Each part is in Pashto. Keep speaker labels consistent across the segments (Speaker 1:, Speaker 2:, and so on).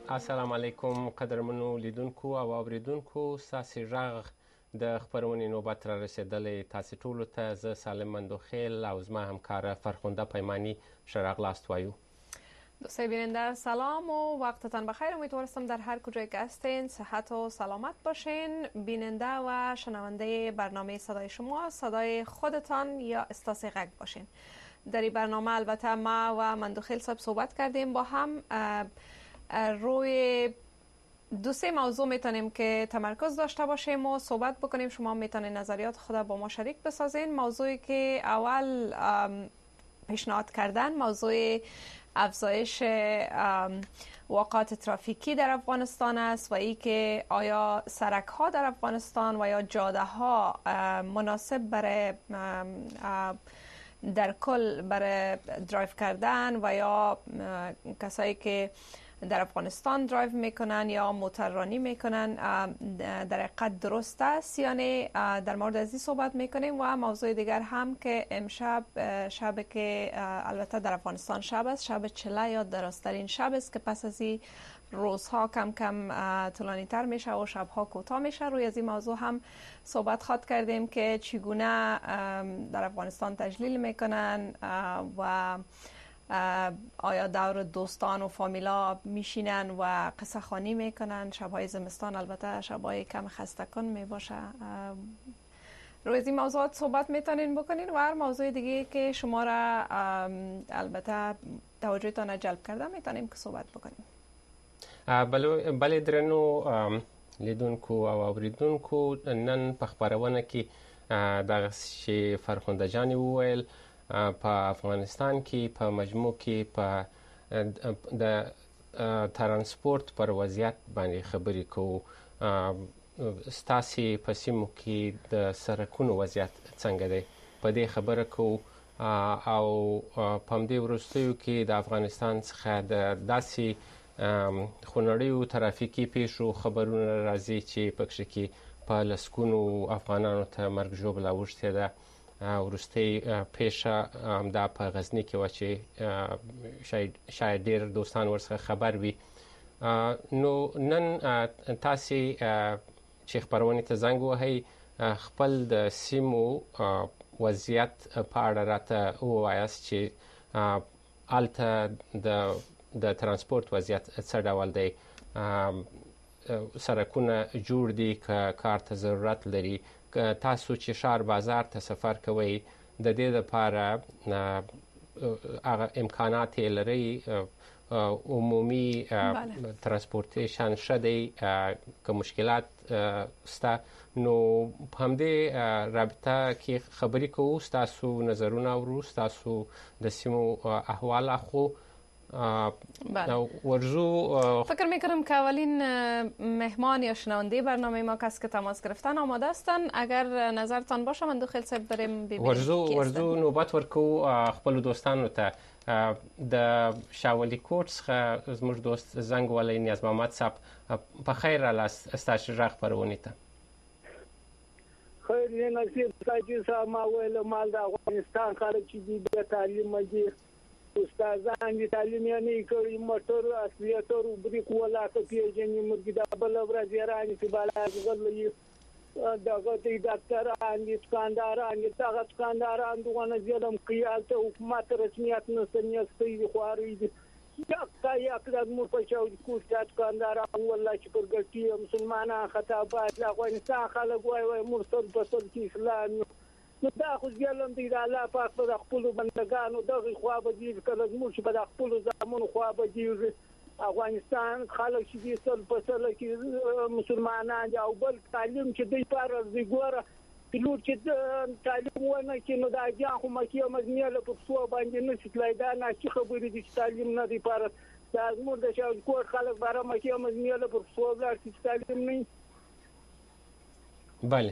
Speaker 1: السلام علیکم قدرمنو لیدونکو او اوریدونکو، ستاسو غږ د خپرونې نوبت را رسیدلی. تاسو ټولو ته زه سالم مندوخیل او زما همکاره فرخنده پیمانی ښه راغلاست وایو.
Speaker 2: دوستای بیننده سلام و وقتتان بخیر. امیدوارم در هر کجای که هستین صحت و سلامت باشین. بیننده و شنونده برنامه صدای شما، صدای خودتان یا استاس غږ باشین. در این برنامه البته ما و مندوخیل صاحب صحبت کردیم با هم روی دو سه موضوع میتونیم که تمرکز داشته باشیم و صحبت بکنیم. شما میتونید نظریات خود با ما شریک بسازین. موضوعی که اول پیشنهاد کردن موضوع افزایش واقعات ترافیکی در افغانستان است و ای که آیا سرک ها در افغانستان و یا جاده ها مناسب برای در کل برای درایو کردن و یا کسایی که در افغانستان درایو میکنن یا موتوررانی میکنن در حقیقت درست است یا نه. در مورد از این صحبت میکنیم و موضوع دیگر هم که امشب شب که البته در افغانستان شب است، شب چله یا درازترین شب است که پس از این روزها کم کم طولانی تر میشه و شبها کوتاه میشه. روی از این موضوع هم صحبت خواد کردیم که چگونه در افغانستان تجلیل میکنن و آیا دور دوستان و فامیلا میشینن و قصه خوانی میکنن. شبهای زمستان البته شبهای کم خسته کن میباشه. روی از این موضوعات صحبت میتونین بکنین و هر موضوع دیگه که شما را البته توجهتان جلب کرده میتونیم که صحبت بکنیم.
Speaker 1: بله درنو لیدونکو او اوریدونکو، نن په خبرونه کې دغه شی فرخنده جان وویل په افغانستان کې په مجموع کې په د ترانسپورت پر وضعیت باندې خبرې کوو. ستاسو په سیمو کې د سرکونو وضعیت څنګه دی په دې خبره کوو او په همدې وروستیو کې د افغانستان څخه د داسې خونړیو ترافیکي پیښو خبرونه راځي چې پکې کې په لسګونو افغانانو ته مرګ ژوبله اوښتې ده. وروستۍ پیښه همدا په غزني کې وه چې شاید ډېر دوستان ورڅخه خبر وي. نو نن تاسې چې خپرونې ته زنګ وهئ خپل د سیمو وضعیت په اړه راته ووایاست چې هلته د ترانسپورت وضعیت څه ډول دی، سرکونه جوړ دي که کار ته ضرورت لري، تاسو چې ښار بازار ته سفر کوئ د دې لپاره هغه امکانات لري، عمومي ترانسپورتیشن ښه دی که مشکلات سته. نو په همدې رابطه کې خبرې کوو، ستاسو نظرونه اورو، ستاسو د سیمو احوال اخو. ورزو
Speaker 2: فکر میکنم که اولین مهمان یا شنونده برنامه ما کسی که تماس گرفتن آماده هستن. اگر نظرتان باشه من دو سب بریم ببینیم
Speaker 1: ورزو نوبت ورکو خپل دوستانو ته. د شاولی کوټ څخه زموږ دوست زنګ ولی نیاز محمد صاحب په خیر رالاست ستاسو غږ خپرونې ته.
Speaker 3: خیر نصیب ساجي صاحب، ما ویل مال د افغانستان خلک چې د تعلیم مجي استادان دي تعلیم یې نه کوي، موټر اصلیتور بریک ولا ته پیژنې مرګ د بل ورځ راني چې بالا غلې دغه د ډاکټران دي، دکانداران دي، دغه دکانداران دغه ظلم قیادت حکومت رسمیت نه سنیستي خواري دي. یا کله مو په چاو کوټ دکانداران والله چې پرګټي مسلمانان خطابات افغانستان خلک وای مرتد بسل کې اسلام نو دا خو ظلم دی. الله پاک په خپل بندگانو دغه خوا به دي کله مو چې په خپل زمون خوا به دي افغانستان خلک چې دي سل په سل کې مسلمانان او بل تعلیم چې دی پر زیګوره پیلوټ چې تعلیم ونه کې نو دا ځان خو مکیه مزنیاله په څو باندې نشي تلای. دا نه چې خبرې دي چې تعلیم نه دی پر دا زموږ د شاو کوټ خلک باره مکیه مزنیاله په څو ځای چې تعلیم نه.
Speaker 1: بله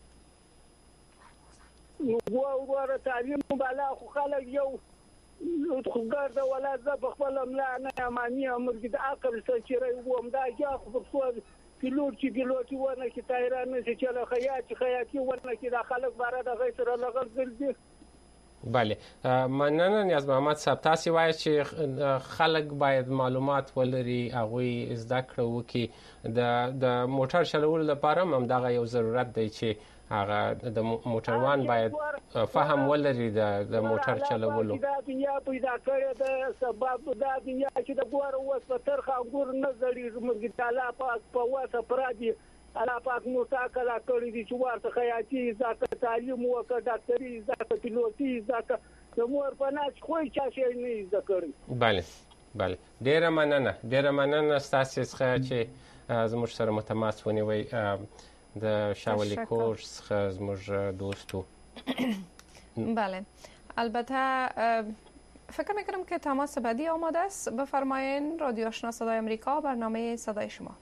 Speaker 3: وګوره تعلیم بالا خو خلک یو خوګرده ولا ز په خپل املا نه اماني امر د عقل سره ووم دا یا خو په څو پیلوټ چې پیلوټي ونه چې تایران نه چې له خیاطي ونه چې د خلک باره د غیر لغل ګرځي.
Speaker 1: بله مننه نیاز محمد صاحب تاسو وایي چې خلک باید معلومات ولري هغه زده کړه وکړي د موټر چلولو لپاره هم دغه یو ضرورت دی چې هغه د موټروان باید فهم ولري د موټر چلولو
Speaker 3: دا دنیا پیدا کړې ده سبب دا دنیا چې د ګور اوس په ترخه ګور نه زړی زموږ تعالی پاک په واسه پرادي الله پاک متاکلا کړی دي چې ورته خیاطي زکه تعلیم وکړه ډاکټري زکه پیلوټي زکه د مور په ناش خو چا شي نه ذکرې.
Speaker 1: بله ډیره مننه تاسو څخه چې زموږ سره متماس ونیوي د شاولی کور څخه زموږ دوستو.
Speaker 2: بله البته فکر میکنم که تماس بعدی آماده است. بفرمایین رادیو آشنا صدای امریکا برنامه صدای شما.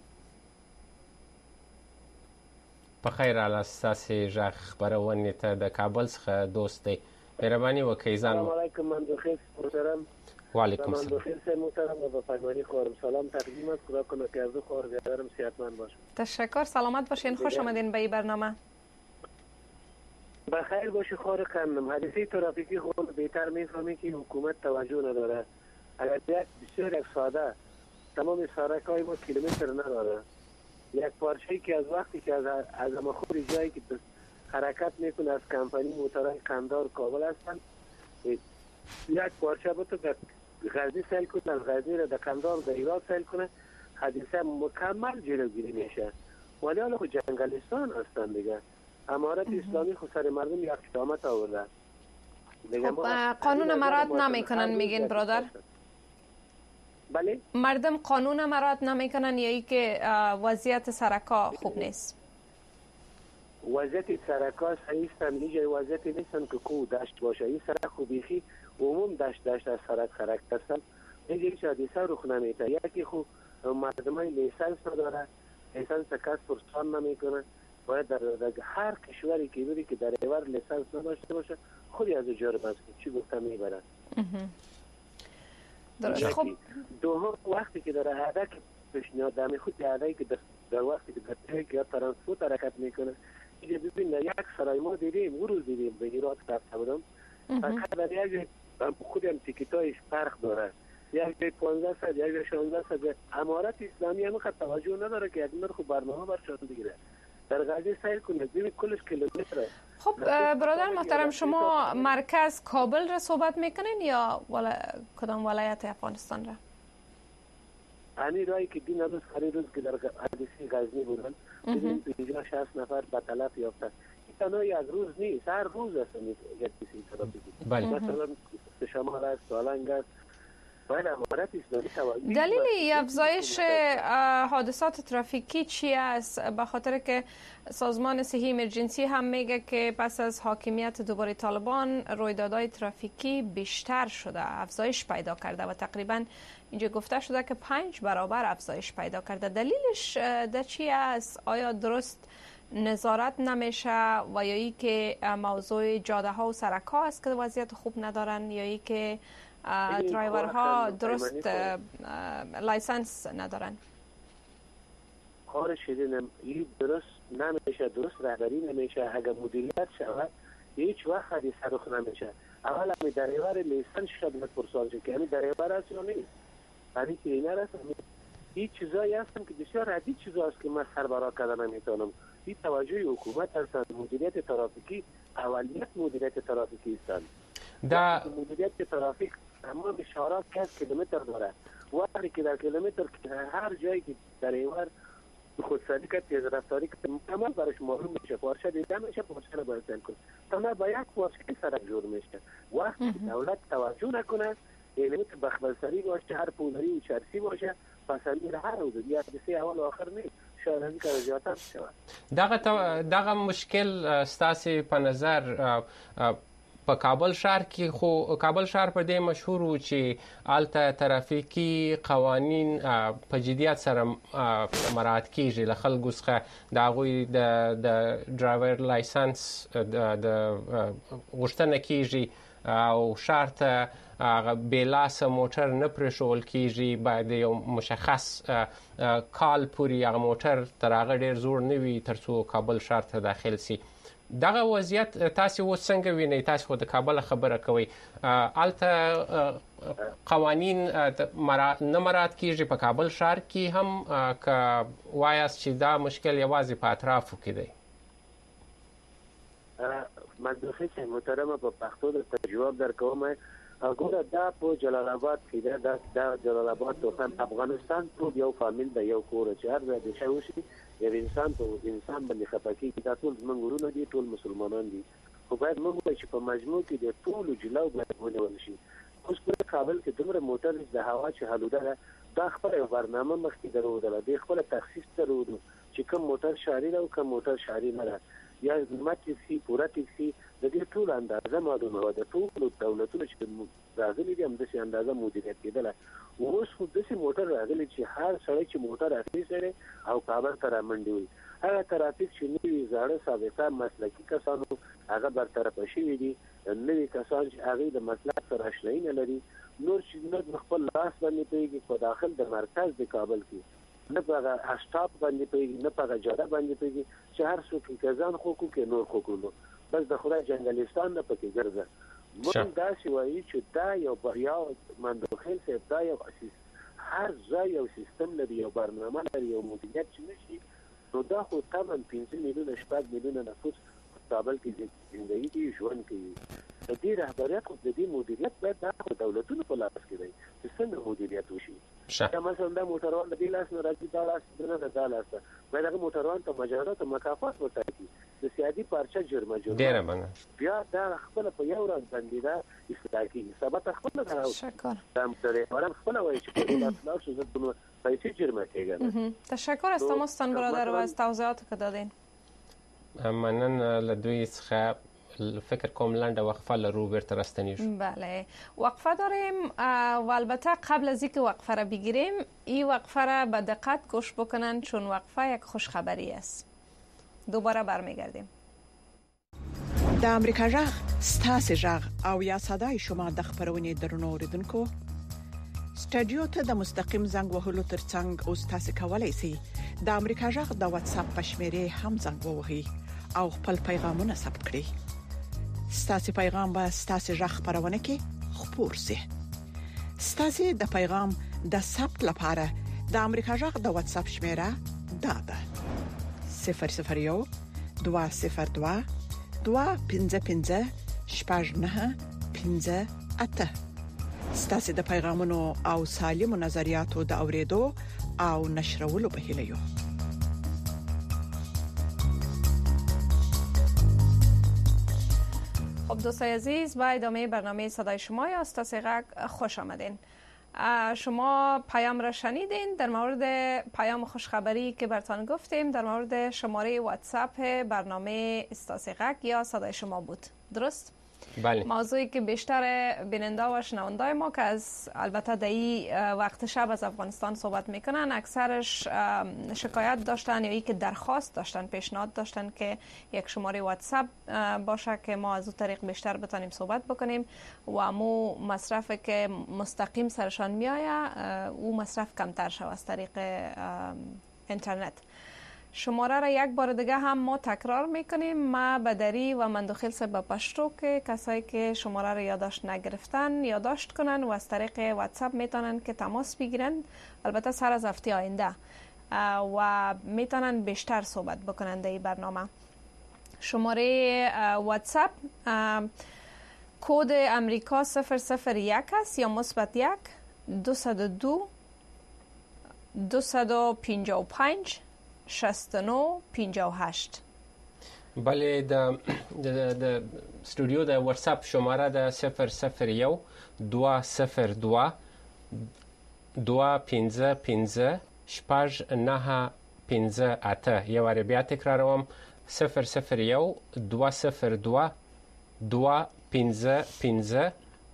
Speaker 1: بخیر الاساسی ژغ خبرونه ته د کابل څخه دوست دی مهرباني وکړئ ځان.
Speaker 4: السلام علیکم من بخیر محترم.
Speaker 1: وعلیکم السلام.
Speaker 4: من بخیر محترم و با فرمانی خواهرم سلام تقدیم است. خدا کنه که از خواهر بیادرم صحتمند باشه.
Speaker 2: تشکر سلامت باشین. خوش آمدین به این برنامه.
Speaker 4: بخیر باشه خواهر کنم. حادثه ترافیکی خود بهتر میفهمی که حکومت توجه نداره. اگر بسیار یک ساده تمام سرک‌های ما کیلومتر نداره. یک پارچه‌ای که از وقتی که از خود جایی که حرکت میکنه از کمپانی موتورهای قندار کابل هستن یک پارچه به تو غزنی سیل کنه از غزنی را در قندار در ایران سیل کنه حادثه مکمل جلوگیری میشه. ولی حالا خود جنگلستان هستن دیگه. امارت اسلامی خود سر مردم یک قیامت آورده.
Speaker 2: قانون مراد نمیکنن میگین برادر؟
Speaker 4: بله؟
Speaker 2: مردم قانون مراد نمیکنن یا ای که وضعیت سرکا خوب نیست؟
Speaker 4: وضعیت سرکا صحیح است. اینجا وضعیت نیستن که کو دشت باشه. این سرک خوبیخی عموم دشت از سرک خرکت هستن. اینجا هیچ حادثه رخ نمیده. یکی خو مردمای لیسنس نداره. لیسنس کس پرسان نمیکنه. باید در هر کشوری که بری که در ایوار لیسنس نداشته باشه خودی از جرم است. چی گفتم میبرن.
Speaker 2: درست. خب
Speaker 4: دوم وقتی که در عهده که پیشنهاد دمی خود عهده که در وقتی که در ترک یا ترانسپورت حرکت میکنه اینجا ببین در یک سرای ما دیدیم او روز دیدیم به ایراد رفته بودم فقط در یک خودی هم تیکیتایش فرق داره. یک جای 1500 یک جای 1600. امارت اسلامی هم خود توجه نداره که یک نرخ برنامه برشان بگیره. در غزنی سیر کنه ببین کلش کیلومتره.
Speaker 2: خب برادر محترم شما مرکز کابل را صحبت میکنین یا کدام ولایت افغانستان را؟
Speaker 4: همین رایی که دین روز خرید روز که در حادثه غزنی بودن دیدیم اینجا 60 نفر به تلف یافته. این تنهایی از روز نیست هر روز هست این حادثه ترافیکی. مثلا شمال است سالنگ است.
Speaker 2: دلیل افزایش حادثات ترافیکی چی است؟ به خاطر که سازمان صحی امرجنسی هم میگه که پس از حاکمیت دوباره طالبان رویدادهای ترافیکی بیشتر شده، افزایش پیدا کرده و تقریبا اینجا گفته شده که 5 برابر افزایش پیدا کرده. دلیلش در چی است؟ آیا درست نظارت نمیشه و یا ای که موضوع جاده ها و سرک ها است که وضعیت خوب ندارن یا ای که درایورها درست لایسنس ندارن؟
Speaker 4: کار شدید این درست نمیشه، درست رهبری نمیشه. اگر مدیریت شود هیچ وقت حادثه رخ نمیشه. اول همی درایور لیسنس شد پرسان شد که همی درایور هست یا نیست. همی ترینر هست. این چیزایی هستن که بسیار عدید چیزا هست که من سربراه کردن نمیتونم. این توجه حکومت هستن. مدیریت ترافیکی اولیت مدیریت ترافیکی هستن. مدیریت ترافیک تمام اشارات 100 کیلومتر داره. وقتی که در کیلومتر هر جایی که در ایوار خودسازی که تیز رفتاری که تمام برش معلوم میشه. پارچه دیده میشه پارچه رو باید سل کن. تمام با یک پارچه سرک جور میشه. وقتی دولت توجه نکنه ایلمیت بخبرسری باشه هر پولری و چرسی باشه پسندی هر روز یک دسته اول و آخر نیست. شاید این که رجاعت شود.
Speaker 1: دغه مشکل ستاسي په نظر په کابل شهر کې خو کابل شهر په دې مشهور و چې آلته ترافیکي قوانین په جديات سره مراعات کیږي. له خلکو څخه د هغوی د ډرایور لایسنس د غوښتنه کیږي او شهر ته بېلاسه موټر نه پرېښول کیږي. باید یو مشخص کال پورې هغه موټر تر هغه ډېر زوړ نه وي تر څو کابل شهر ته داخل سي. دغه وضعیت تاسو اوس څنګه وینئ؟ تاسو خو د کابل خبره کوي، الته قوانین نه مراعات کیږي په کابل ښار کې هم که وایاست چې دا مشکل یوازې په اطرافو کې دی؟
Speaker 4: مدرسې چې محترمه په پښتو د جواب درکوم، ګوره دا په جلال آباد کې ده، دا جلال آباد ته افغانستان ټول یو فامیل د یو کور چې هر ځای د شی وشي یو انسان په انسان باندې خپکیږي، دا ټول زموږ ورونه دي، ټول مسلمانان دي، خو باید موږ وایو چې په مجموع کې د ټولو جلاو باید ونیول شي. اوس په کابل کې دومره موټر د هوا چې حالوده ده، دا خپل یو برنامه مخکې درلودله، د خپل تخصیص درلودو چې کوم موټر شهري ده او کوم موټر شهري نه ده، یا زما ټیکسي پوره ټیکسي د دې ټول اندازه معلومه وه، د ټولو دولتونو چې راغلي دي همداسې اندازه مدیریت کېدله. اوس خو داسې موټر راغلی چې هر سړی چې موټر اخیستی او کابل ته رامنډي وي، هغه ترافیک چې نوي زاړه سابقه مسلکي کسانو هغه برطرفه شوي دي، نوي کسان چې هغوی د مسلک سره اشنایي نه لري، نور چې نه د خپل لاس باندې پوهېږي په داخل د مرکز د کابل کې نه په هغه اشټاپ باندې پوهېږي، نه په هغه جاده باندې پوهېږي چې هر څوک که ځان خو کړو که نور خو کړو، بس د خدای جنګلستان نه پکې ګرځه. موږ داسې وایو چې دا یو مندوخیل صاحب دا یو هر ځای یو سیستم لري، یو برنامه لري، یو مدیریت چې نشي، نو دا خو تمن 5 میلیونه 6 میلیونه نفوس کابل کې ژوندۍ دي، ژوند کوي. د دې رهبریت خو د دې مدیریت باید دا خو دولتونو په لاس کې دی چې څنګه مدیریت وشي. یا مثلا دا موټروان د دې لاس نه راځي، دا لاس نه ده، دا لاس ده، باید هغه موټروان ته مجازات او مکافات وټاکي، د سیادي پارچه جرمه بیا دا خپل په یو ورځ باندې دا اصلاح کېږي، سبا ته خپله دا ډریوران خپله وایي چې په دې لاس لاړ شو زه دومره پیسې جرمه کېږم.
Speaker 2: تشکر از تماستان برادر و از توضیحات که دادین.
Speaker 1: مننه له دوی څخه. فکر کنم لنډه وقفه لرو بیرته راستنیږو.
Speaker 2: بله وقفه داریم و البته قبل از اینکه وقفه را بگیریم این وقفه را به دقت گوش بکنن چون وقفه یک خوشخبری است. دوباره برمیگردیم.
Speaker 5: د امریکا جغ ستاسو جغ او یا صداي شما د خبرونې درنو اوریدونکو سټډیو ته د مستقیم زنګ وهلو ترڅنګ او تاسو کولای شئ د امریکا جغ د واتس اپ پښمره هم زنګ ووهئ او خپل پیغامونه ثبت کړئ. ستاسو پیغام به ستاسو ژغ خبرونه کې خپور شي. ستاسو د پیغام د ثبت لپاره د امریکا ژغ د واتس اپ شمیره دا ده 001 202 255 8958. ستاسو د پیغامونو او سالمو نظریاتو د اوریدو او نشرولو په هیله یو.
Speaker 2: خب دوستای عزیز با ادامه برنامه صدای شما یا استاسیغک خوش آمدین. شما پیام را شنیدین در مورد پیام خوشخبری که براتون گفتیم در مورد شماره واتساپ برنامه استاسیغک یا صدای شما بود، درست؟
Speaker 1: بله.
Speaker 2: موضوعی که بیشتر بیننده و شنونده ما که از البته در این وقت شب از افغانستان صحبت میکنن اکثرش شکایت داشتن یا ای که درخواست داشتن، پیشنهاد داشتن که یک شماره واتساپ باشه که ما از اون طریق بیشتر بتونیم صحبت بکنیم و امو مصرف که مستقیم سرشان میآید او مصرف کمتر شود از طریق اینترنت. شماره را یک بار دیگه هم ما تکرار میکنیم. ما بدری و مندوخیل سے با پشتو که کسایی که شماره را یادداشت نگرفتن یادداشت کنن و از طریق واتساپ میتونن که تماس بگیرن، البته سر از هفته آینده، و میتونن بیشتر صحبت بکنن در این برنامه. شماره واتساپ کد امریکا 001 است یا مثبت 1 202 255 69 58.
Speaker 1: بله د استودیو د واتساپ شماره د 001 202 255 8958. یو واری بیا تکراروم 001 202 255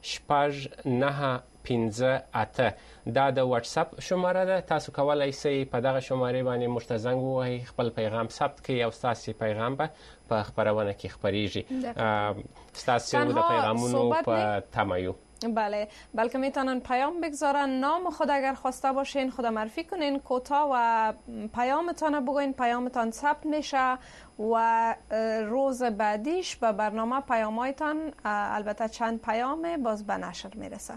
Speaker 1: 8958. دا د واتساپ شماره ده. تاسو کولای شئ په دغه شماره باندې موږ ته زنګ ووهئ، خپل پیغام ثبت کړئ او ستاسو پیغام به په خبرونه کې خبريږي. ستاسو د پیغامونو په تمایو.
Speaker 2: بله، بلکه میتونن پیام بگذارن، نام خود اگر خواسته باشین خود معرفی کنین، کوتاه و پیامتان بگوین، پیامتان ثبت میشه و روز بعدیش به برنامه پیامایتان البته چند پیام باز به نشر میرسه.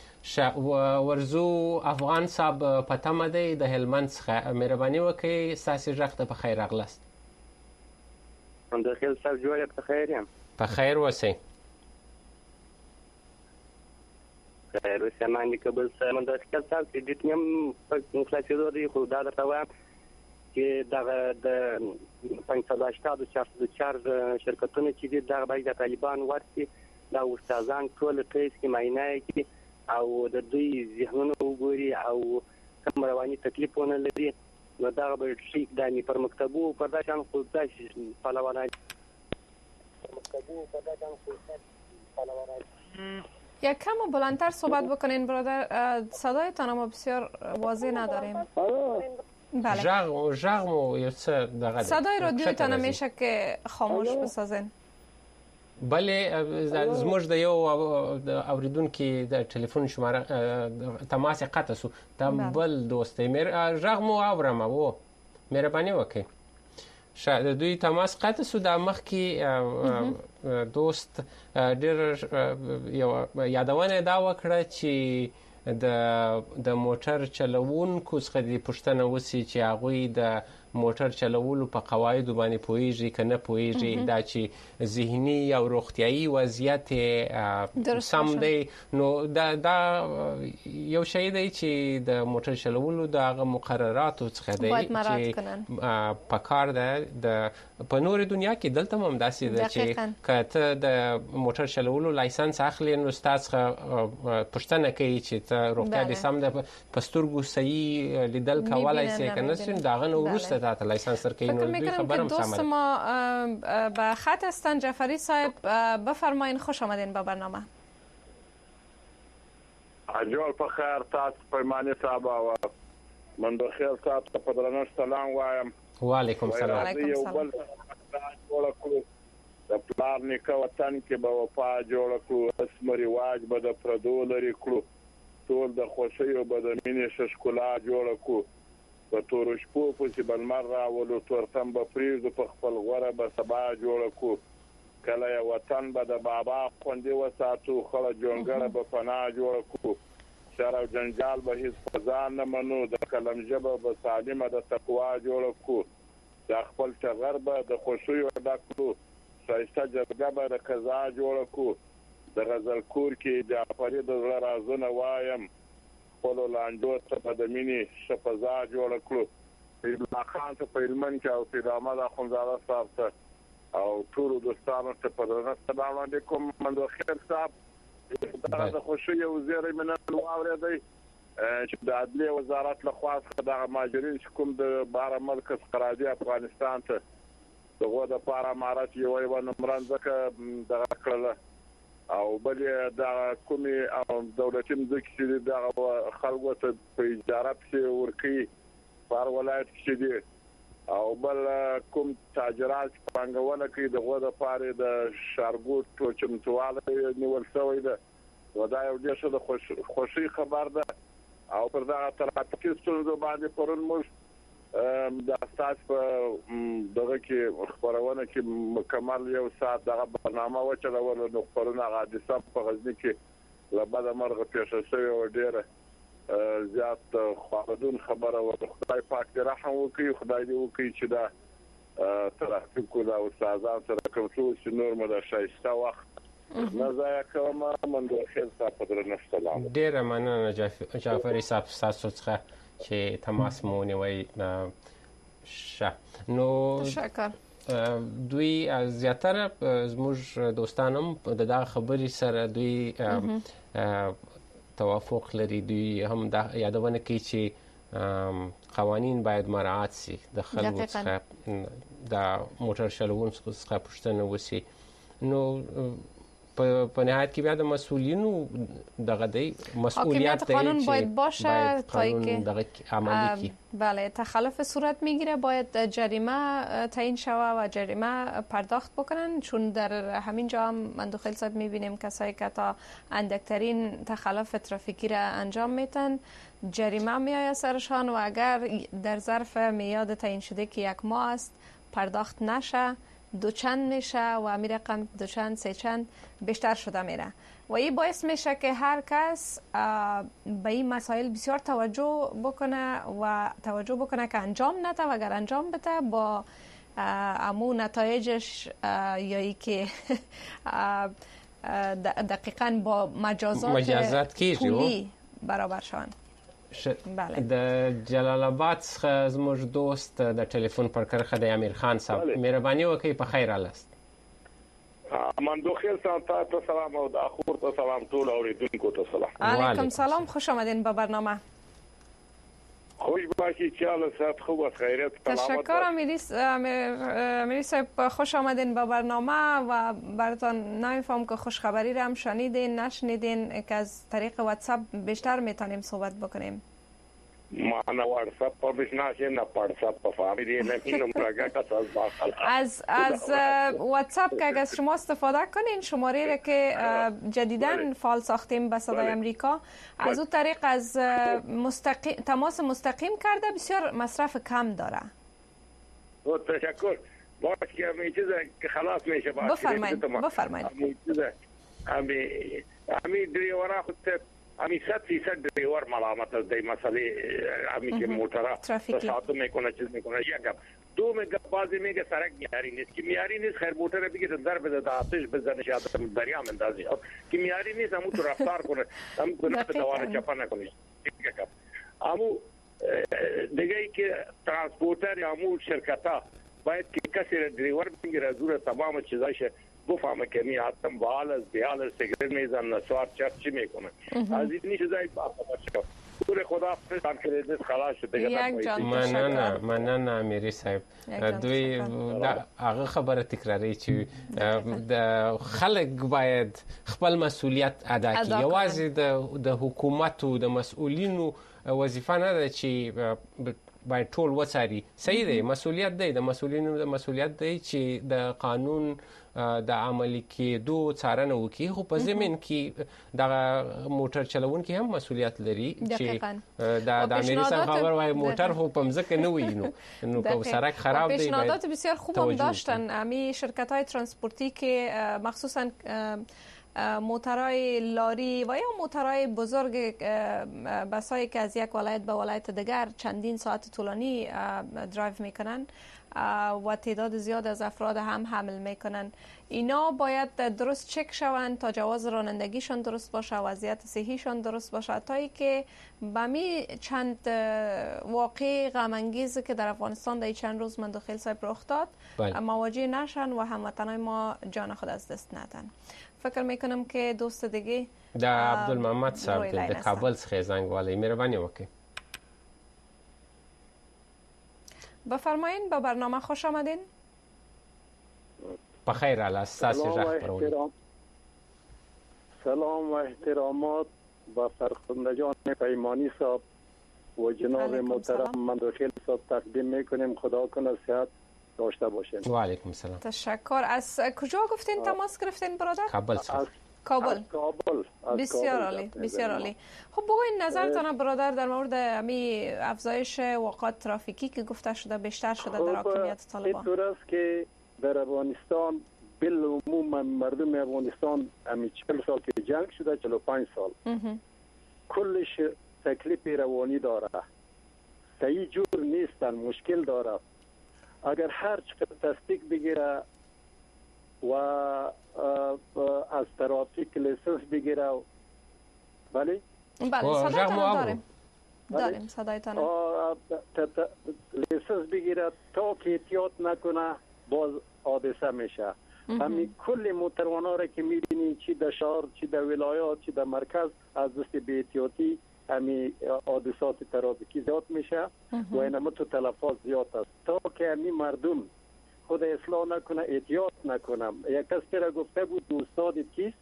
Speaker 1: ورزو افغان صاحب پتمه دی د هلمند څخه مهرباني وکړئ ستاسو غږ ته په خیر راغلاست.
Speaker 4: من د خیر صاحب جوړ په خیر یم.
Speaker 1: په خیر اوسئ.
Speaker 4: خیر اوسئ. من کابل څخه من د خیر صاحب چې د نیم په خلاصېدو دی خو دا درته وایم چې دغه د 584 شرکتونه چې دي دغه باید د طالبان ورسي دا استادان ټول قیس کې معاینه کوي او د دوی ذهنونه وګوري او کوم رواني تکلیفونه لري نو دا به شي د پرمختګو په داشان خو داش پهلوانان
Speaker 2: یک کم بلندتر صحبت بکنین برادر، صدایتان ما بسیار واضح نداریم.
Speaker 1: بله. ژغ مو یو څه دغه
Speaker 2: صدای رادیوتان میشه که خاموش بسازین.
Speaker 1: بله زموږ د یو اوریدونکو د ټلیفون شماره تماس قطع شو. دا بل دوست ژغ مو اورم او مهرباني وکړئ. شاید دوی تماس قطع شو. د مخکې دوست ډېر یو یادونه دا وکړه چې د موټر چلوونکو څخه د پوښتنه وسی چې هغه د موټر چلولو په قواعد باندې پوهیږي کنه پوهیږي دا چې ذهني او روغتيایي وضعیت سم دی نو دا یو شی دی چې د موټر چلولو د مقرراتو څخه دی چې په کار ده په نور دنیا کې دلته هم داسې ده چې کته د موټر چلولو لایسنس اخلي نو تاسو پوښتنه کوي چې ته روغتیا دې سم ده پسترګو صحیح لیدل کولای شي کنه څنګه داغه نو ورسته تا لایسنس سر کې نو دوی خبرم
Speaker 2: دوست ما به خط هستن. جعفری صاحب بفرمایید، خوش آمدین به برنامه.
Speaker 6: جوړ په خیر تاسو پیمانه صاحب او من د خیر صاحب ته په درنښت سلام وایم.
Speaker 1: وعلیکم سلام.
Speaker 2: وعلیکم سلام.
Speaker 6: د پلار نیکه وطن کې به وفا جوړ کړو، اسم رواج به د پردو لري کړو، ټول د خوشي او د مینې ششکلا جوړ کړو، په تور شپو په بلمر راولو تورتم به پریږدو په خپل غوره به سبا جوړ کړو، کله یو وطن به د بابا خوندې وساتو، خړه جونګړه به پناه جوړ کړو، شر او جنجال به هیڅ په ځان نه منو، د کلم ژبه به سالمه د تقوا جوړ کړو، د خپل چغر به د خوشیو ډک کړو، ښایسته جرګه به د قضا جوړ کړو، د غزل کور کې جعفري د زړه رازونه وایم، خپلو لانجو ته به د مینې شفزا جوړ کړو، الله خان ته په هلمند کې او سید احمد اخندزاده صاحب ته او ټولو دوستانو ته په درنښت سلام علیکم. من د خیر صاحب دا د خوشي او زیری من واورېدی چې د عدلیه وزارت لخوا څخه د مهاجرین چې کوم د بهر مرکز قرارداد افغانستان ته دغه د پاره امارات یو نمبر ځکه د کړل او بل د کومي او دولتي مځکې چې د خلکو ته په اجاره کې ورکی بار ولایت کې دي او بل کوم تاجرات پنګونه کوي دغه د پاره د شارګوټ چمتواله نیول شوی ده ودا یو ډېر څه د خوشي خبر ده او پر دا ترافیکي ستونزو باندې پرون موږ د اساس په دغه کې خبرونه کې مکمل یو ساعت دغه برنامه وچلول نو پرون حادثه په غزنی کې لبد مرغه پیښه شوې او ډېر زیات خواردون خبره و خدای پاک دې رحم وکړي، خدای دې وکړي چې دا ترافیکو دا استادان سره کوم څه نور مده شایسته وخت نه ضایع کوم. من د خیر صاحب په درنښت سلام.
Speaker 1: ډېر مننه جعفري صاحب تاسو څخه چې تماس مو نیوي. نو
Speaker 2: تشکر.
Speaker 1: دوی زیاتره زموږ دوستانم د دا خبرې سره دوی توافق لري. دوی هم دا یادونه کوي چې قوانین باید مراعات شي، د خلکو څخه د موټر چلوونکو څخه پوښتنه وشي. نو په نهایت کې بیا د مسؤلینو دغه دی مسئولیت دی
Speaker 2: قانون باید باشه تا اینکه
Speaker 1: دغه عملی کی.
Speaker 2: بله تخلف صورت میگیره باید جریمه تعیین شوه و جریمه پرداخت بکنن، چون در همین جا هم من دخیل صاحب میبینیم کسایی که تا اندکترین تخلف ترافیکی را انجام میتن جریمه میآید سرشان و اگر در ظرف میاد تعیین شده که 1 ماه است پرداخت نشه دوچند میشه و همین رقم دوچند سه‌چند بیشتر شده میره و این باعث میشه که هر کس به این مسائل بسیار توجه بکنه که انجام نده و اگر انجام بده با امو نتایجش یا ای که دقیقاً با مجازات پولی برابر شوند.
Speaker 1: بله د جلال آباد څخه زموږ دوست د ټلیفون پر کرخه د امیر خان صاحب مهرباني وکړئ په خیر الاست.
Speaker 6: من دوخیل ته سلام او د اخور ته سلام ټول اوریدونکو ته سلام.
Speaker 2: علیکم سلام خوش آمدین به برنامه.
Speaker 6: خوش باشی چاله صحت خوب است خیریت سلامت.
Speaker 2: تشکر امیری صاحب خوش آمدین به برنامه و براتون نمیفهم که خوشخبری را هم شنیدین نشنیدین که از طریق واتساپ بیشتر میتونیم صحبت بکنیم.
Speaker 6: ما نه واتساپ په بشناسه نه واتساپ په فامیلی نه اینو مرګه تاسو
Speaker 2: از واتساپ که اگر شما استفاده کنین شماره را که جدیداً فعال ساختیم به صدای امریکا از اون طریق از تماس مستقیم کرده بسیار مصرف کم داره.
Speaker 6: تشکر. باشه که می چیزا که خلاص میشه
Speaker 2: بفرمایید.
Speaker 6: امی دریورا خود امی 100% دریور ملامت از دی مسئله امی که موترا تصادم میکنه چیز میکنه یک دو میگه بازی میگه سرک میاری نیست که میاری نیست خیر موتر بگه در بده آتش بزنه شاید دریا اندازی که میاری نیست همون تو رفتار کنه همون گناه به دواره چپا نکنه همون دیگه ای که ترانسپورتر یا همون شرکت ها باید که کسی دریور بگیره زور تمام چیزایش بفهمه که می حتم بال از بیال از سیگرت میزن نسوار چی میکنه از این چیزایی باشه پور خدا فرستان کردید خلاص شده.
Speaker 1: مننه امیری صاحب دوی هغه خبره تکراری چې د خلک باید خپل مسؤلیت ادا کړي یوازې د حکومت او د مسؤلینو وظیفه نه ده چې باید ټول وڅاري صحیح دی مسؤلیت دی د مسؤلینو د مسؤلیت دی چې د قانون د عملي کېدو څارنه وکړي خو په ضمن کې د موټر چلوونکي هم مسؤلیت لري چې د امیر صاحب خبر وای موټر خو په مځکه نه وي نو په سرک خراب دی.
Speaker 2: پیشنهادات بسیار خوب هم داشتن امی شرکت‌های ترانسپورتی که مخصوصا موترهای لاری و یا موترهای بزرگ بسایی که از یک ولایت به ولایت دیگر چندین ساعت طولانی درایو میکنن و تعداد زیاد از افراد هم حمل میکنن اینا باید درست چک شوند تا جواز رانندگیشون درست باشه وضعیت صحیشون درست باشه تا ای که بمی چند واقع غم انگیز که در افغانستان در چند روز من دخیل صاحب رخ داد مواجه نشن و هموطنای ما جان خود از دست ندن. فکر میکنم که دوست دیگه
Speaker 1: د عبدالمحمد صاحب د کابل څخه زنګ والي مهرباني وکړئ.
Speaker 2: بفرمایین به برنامه خوش آمدین.
Speaker 1: بخیر علی اساس رهبران.
Speaker 7: سلام و احترامات با فرخنده جان پیمانی صاحب و جناب محترم مندوخیل صاحب تقدیم میکنیم. خدا کنه صحت داشته باشین.
Speaker 1: و علیکم السلام.
Speaker 2: تشکر. از کجا گفتین تماس گرفتین برادر؟
Speaker 1: کابل.
Speaker 2: کابل. بسیار عالی بسیار عالی. خب بگوین نظرتان برادر در مورد امی افزایش واقعات ترافیکی که گفته شده بیشتر شده در حاکمیت طالبان.
Speaker 7: این طور است که در افغانستان بالعموم مردم افغانستان امی 40 سال که جنگ شده 45 سال کلش تکلیف روانی داره صحیح جور نیستن مشکل داره. اگر هر چقدر تصدیق بگیره و از ترافیک لیسنس بگیره
Speaker 2: بله صدایتان داریم صدایتان
Speaker 7: لیسنس بگیره تا که احتیاط نکنه باز حادثه میشه. همین کل موتروانا را که میبینی چی در شهر چی در ولایات چی در مرکز از دست بی احتیاطی همین حادثات ترافیکی زیاد میشه و اینما تو تلفات زیاد است. تا که همین مردم خود اصلاح نکنه احتیاط نکنم. یک کس را گفته بود استاد کیست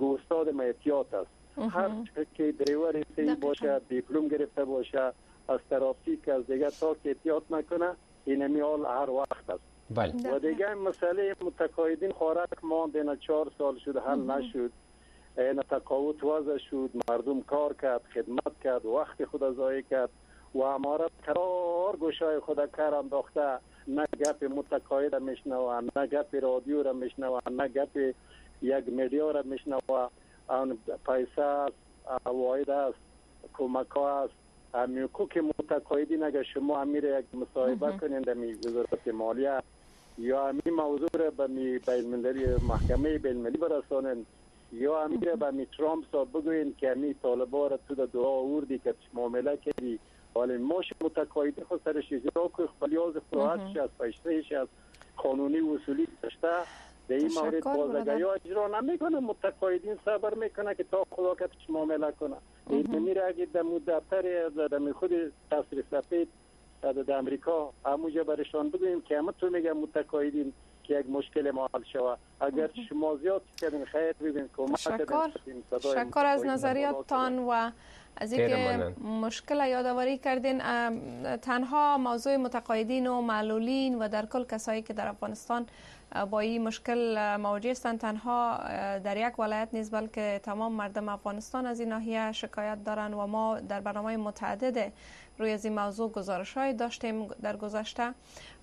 Speaker 7: استاد احتیاط است. هر که دریور سی باشه، دیپلم گرفته باشه، از ترافیک از دیگه تا که احتیاط نکنه، این میال هر وقت است.
Speaker 1: بله.
Speaker 7: و دیگه مسئله متقاعدین خوراک ماند 4 سال شد حل نشد. این تقاعد وضع شد، مردم کار کرد، خدمت کرد، وقت خود ضایع کرد و امارت قرار گوشای خود کار انداخته، نه گپ متقاعد میشنوه، نه گپ رادیو را میشنوه، نه گپ یک میدیا را میشنوه. آن پیسه است، واحد است، کمک است. امیوکو که متقاعدین اگر شما امیر یک مصاحبه کنین در وزارت مالیه یا امیر موضوع را به بین‌المللی محکمه بین‌المللی برسانین یا امیر به می ترامپ صاحب بگوین که امی طالبا را تو دعا آوردی که معامله کردی، ولی ماش متقاعدین خود سرش اجرا که خلیاز فراحتش از پیشتهش از قانونی اصولی داشته به این مورد بازگاهی اجرا نمیکنه. متقاعدین صبر میکنه که تا خدا کتش معامله کنه. این میره اگه در دفتر در خود تصریف سفید در امریکا همونجا برشان بگویم که همه تو میگه متقاعدین که یک مشکل حل شود. اگر شما زیاد کردین خیر ببین کمک
Speaker 2: شکر از نظریاتتان و از اینکه مشکل یادآوری کردین. تنها موضوع متقاعدین و معلولین و در کل کسایی که در افغانستان با این مشکل مواجه هستند تنها در یک ولایت نیست، بلکه تمام مردم افغانستان از این ناحیه شکایت دارند و ما در برنامه متعدد روی از این موضوع گزارش‌های داشتیم در گذشته،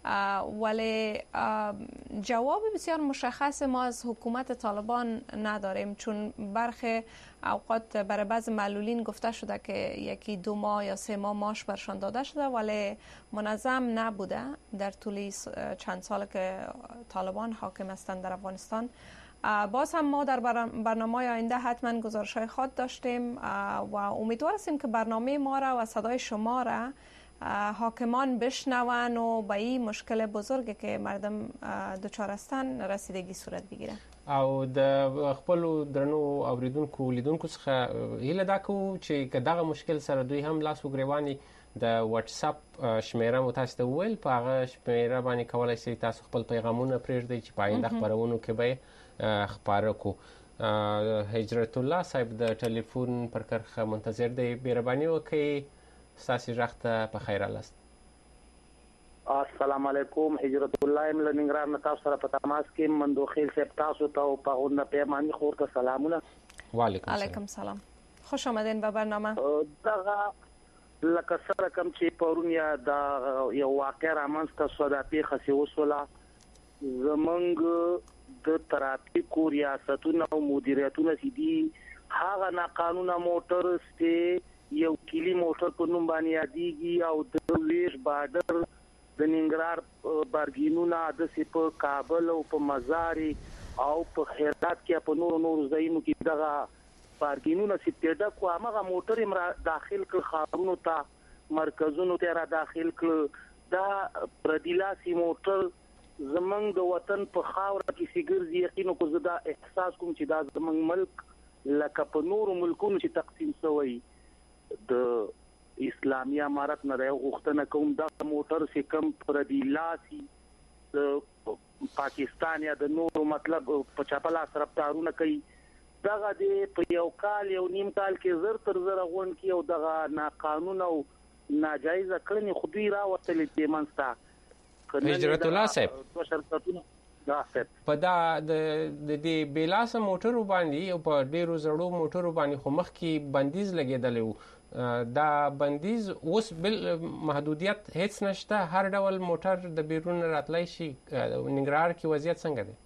Speaker 2: ولی جواب بسیار مشخص ما از حکومت طالبان نداریم، چون برخی اوقات برای بعض معلولین گفته شده که 1-2 ماه یا 3 ماه معاش برشان داده شده، ولی منظم نبوده در طول چند سال که طالبان حاکم هستند در افغانستان. باز هم ما در برنامه آینده حتما گزارش‌های خود داشتیم و امیدوار هستیم که برنامه ما را و صدای شما را حاکمان بشنون و به این مشکل بزرگی که مردم دچار هستند رسیدگی صورت بگیره.
Speaker 1: او د خپل درنو اوریدونکو لیدونکو څخه هیله دا کوو چې دغه مشکل سره دوی هم لاس وګریواني د واتس اپ شمیره مو تاسو ته وویل، په هغه شمیره باندې کولای شئ تاسو خپل پیغامونه پرېږدئ چې په آینده خپرونو کې به خپاره کو. هجرت الله صاحب د ټلیفون پر کرخه منتظر دی، مهرباني وکړئ ستاسو غږ ته په خیر راست.
Speaker 4: السلام علیکم، هجرت الله ام لنګران نه تاسو سره په تماس کې مندوخیل صاحب تاسو ته او په غوډه پیماني خور ته سلامونه.
Speaker 2: وعلیکم السلام، خوش آمدین به برنامه.
Speaker 4: دغه لکه سره کوم چې پرون یا د یو واقع رامنځته شو د پیښه سی وسوله زمونږ د ترافیکو ریاستونو او مدیریتونو سیدي هغه ناقانونه موټر سته یو کلی موټر په نوم باندې یادېږي او د ویش بارډر د ننګرهار بارګینونه د سپو کابل او په مزاري او په خیرات کې په نور ځایونو کې دغه بارګینونه سپېډه کو هغه موټر امرا داخل کړ خارونو ته مرکزونو ته را داخل کړ دا پردیلاسي موټر زمنګ د وطن په خاور کې سیګرزي یقینو کو زدا احساس کوم چې دا زمنګ ملک لکه په نور ملکونو چې تقسیم شوی د اسلامي امارت نه یو غوښتنه کوم دا موټر چې کم پردیلاسي د پاکستان یا د نور مطلب په چاپلا سرپتارونه کوي دغه د په یو کال یو نیم کال کې زر تر زر غون کې او دغه ناقانون او ناجایز کړنی خودي راوتل دي منستا
Speaker 1: هجرت الله صاحب په دا د دې بیلاسه موټرو باندې او په ډیرو زړو موټرو باندې خو مخ کې بندیز لګیدل وو، دا بندیز اوس بل محدودیت هیڅ نشته، هر ډول موټر د بیرون راتلای شي. ننګرهار کې وضعیت څنګه دی؟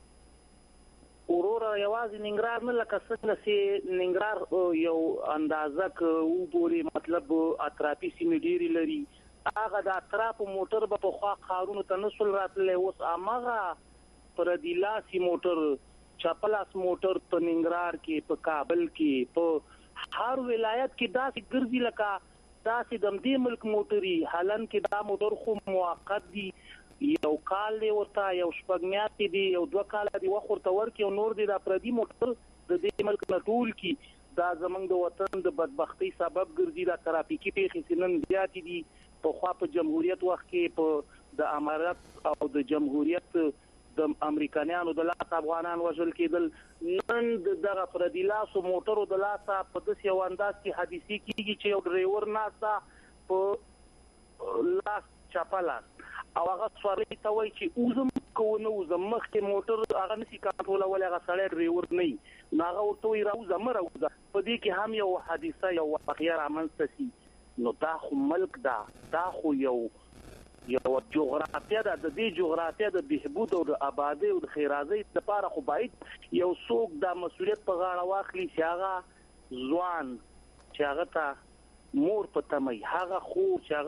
Speaker 4: اورور یوازې ننګرهار نه لکه څنګه چې ننګرهار یو اندازه کو بوري مطلب اطرافي سیمې ډېری لري، هغه د اطراف موټر په خوا خارونو ته نسل راتللی، اوس هغه پردیلاسي موټر چاپلاس موټر په ننګرهار کې په کابل کې په هر ولایت کې داسې ګرځي لکه داسې د دې ملک موټري حالن کې دا موټر خو موقت دي، یو کال دی ورته یو شپږ میاشتې دي یو 2 کال دی وخت ورته ورکړي او نور دی دا پردي موټر د دې ملک نه ټول کې دا زمونږ د وطن د بدبختی سبب ګرځي. دا ترافیکي پیښې نن زیاتې دي، په خوا په جمهوریت وخت کې په د امارت او د جمهوریت
Speaker 8: د امریکایانو د لاس افغانان وژل کېدل، نن دغه پردي لاسو موټرو د لاسه په داسې یو انداز کې حادثې کېږي چې یو ډریور ناسته په لاس چپه او هغه سوارلۍ ته وایي چې اوزم که ونه وځم مخکې موټر هغه نشي کنټرولولی، هغه سړی ډریور نه وي، نو هغه ورته وایي راوځه مه راوځه. په دې کې هم یو حادثه یو واقعه رامنځته شي. نو دا خو ملک ده، دا خو یو جغرافیه ده. د دې جغرافیه د بهبود او د آبادۍ او د ښېرازۍ لپاره خو باید یو څوک دا مسؤلیت په غاړه واخلي چې هغه ځوان چې هغه ته مور په تمه وي، هغه خور چې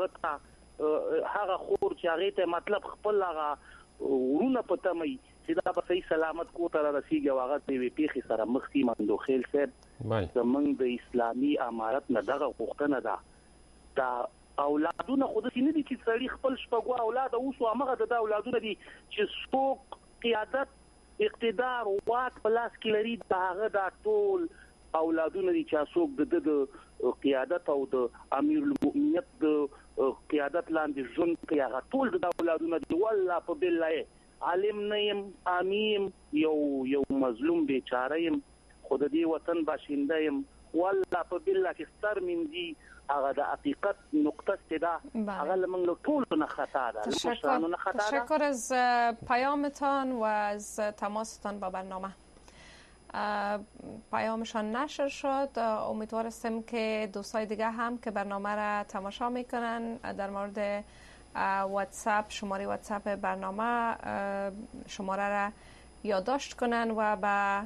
Speaker 8: هغې ته مطلب خپل هغه ورونه په تمه وي چې دا به صحیح سلامت کور ته رارسېږي او هغه د یوې پېښې سره مخ شي. مندوخیل صاحب زموږ د اسلامي امارت نه دغه غوښتنه ده. دا اولادونه خو داسې نه دي چې سړي خپل شپږ اولاد اوس همغه د اولادونه دي چې څوک قیادت اقتدار واک په لاس کې لري، د هغه دا ټول اولادونه دي چې څوک د قیادت او د امیر المؤمنیت د قیادت لاندې ژوند کوي، هغه ټول د اولادونه دي. والله په بالله عالم نه یم، امیم یو مظلوم بیچاره یم، خو د دې وطن باشنده یم. والله په بالله چې ستر منځي هغه د حقیقت نقطه است هغه لمن له ټول نه خطا ده.
Speaker 2: تشکر از پیامتان و از تماستان با برنامه. پیامشان نشر شد. امیدوار هستیم که دوستای دیگه هم که برنامه را تماشا میکنن در مورد واتساپ، شماره واتساپ برنامه شماره را یادداشت کنن و به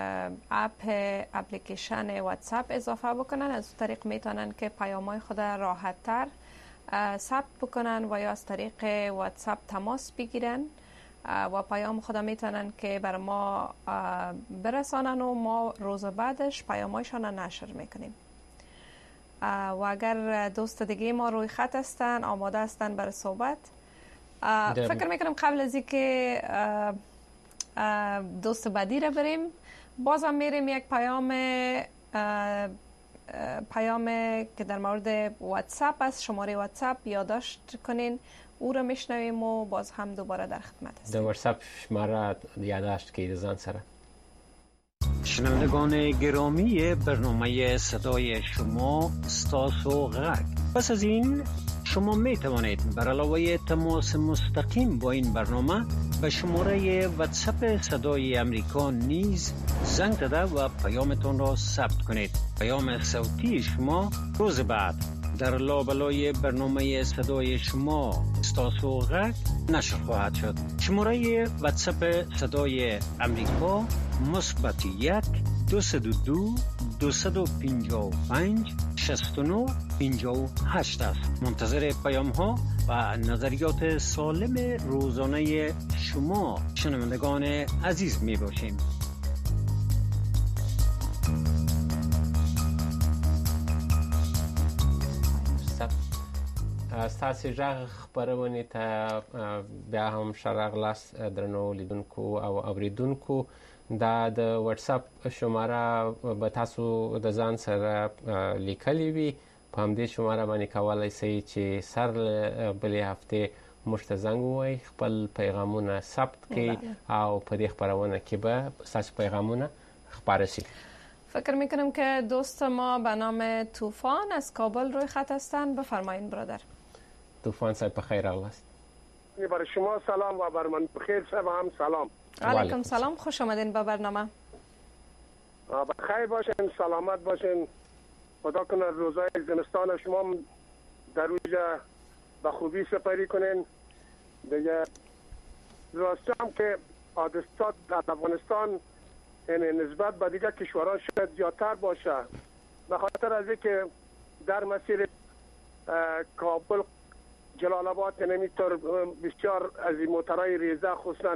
Speaker 2: اپلیکیشن واتساپ اضافه بکنن. از طریق میتونن که پیام‌های خود راحت تر ثبت بکنن و یا از طریق واتساپ تماس بگیرن و پیام خود میتونن که بر ما برسانن و ما روز بعدش پیام‌هایشان را نشر میکنیم. و اگر دوست دیگه ما روی خط هستن آماده هستن برای صحبت، فکر میکنم قبل از اینکه دوست بعدی را بریم بازم میریم یک پیام که در مورد واتساپ است، شماره واتساپ یادداشت کنین، او را میشنویم و باز هم دوباره در خدمت هستیم.
Speaker 1: در واتساپ شماره یادداشت که زن سره.
Speaker 9: شنوندگان گرامی برنامه صدای شما ستاسو غرق. پس از این شما می توانید بر علاوه تماس مستقیم با این برنامه به شماره واتساپ صدای امریکا نیز زنگ زده و پیامتان را ثبت کنید. پیام صوتی شما روز بعد در لابلای برنامه صدای شما ستاسو غرق نشر خواهد شد. شماره واتساپ صدای امریکا +1 222 255 69 58 است. منتظر پیام ها و نظریات سالم روزانه شما شنوندگان عزیز می باشیم.
Speaker 1: ستاسو غږ خبرونه ته بیا هم شراغلاس درنو لیدونکو او اوریدونکو. دا د واتساپ شماره به تاسو د ځان سره لیکلې وي، په همدې شماره باندې کولای شئ چې سر بلې هفته موږ ته زنګ ووهئ، خپل پیغامونه ثبت کړئ او په دې خپرونه کې به ستاسو پیغامونه خپاره شي.
Speaker 2: فکر میکنم که دوست ما به نام طوفان از کابل روی خط هستن. بفرمایید برادر.
Speaker 1: طوفان صاحب بخیر راغلاست.
Speaker 10: برای شما سلام و بر من بخیر صاحب هم سلام.
Speaker 2: علیکم سلام، خوش آمدین به برنامه.
Speaker 10: بخیر باشین، سلامت باشین. خدا کنه روزای زمستان شما در روزا به خوبی سپری کنین. دیگه راستی هم که حادثات در افغانستان نسبت به دیگه کشورها شاید زیادتر باشه، به خاطر از اینکه در مسیر کابل جلال آباد نمیتر بسیار از این موترهای ریزه خصوصا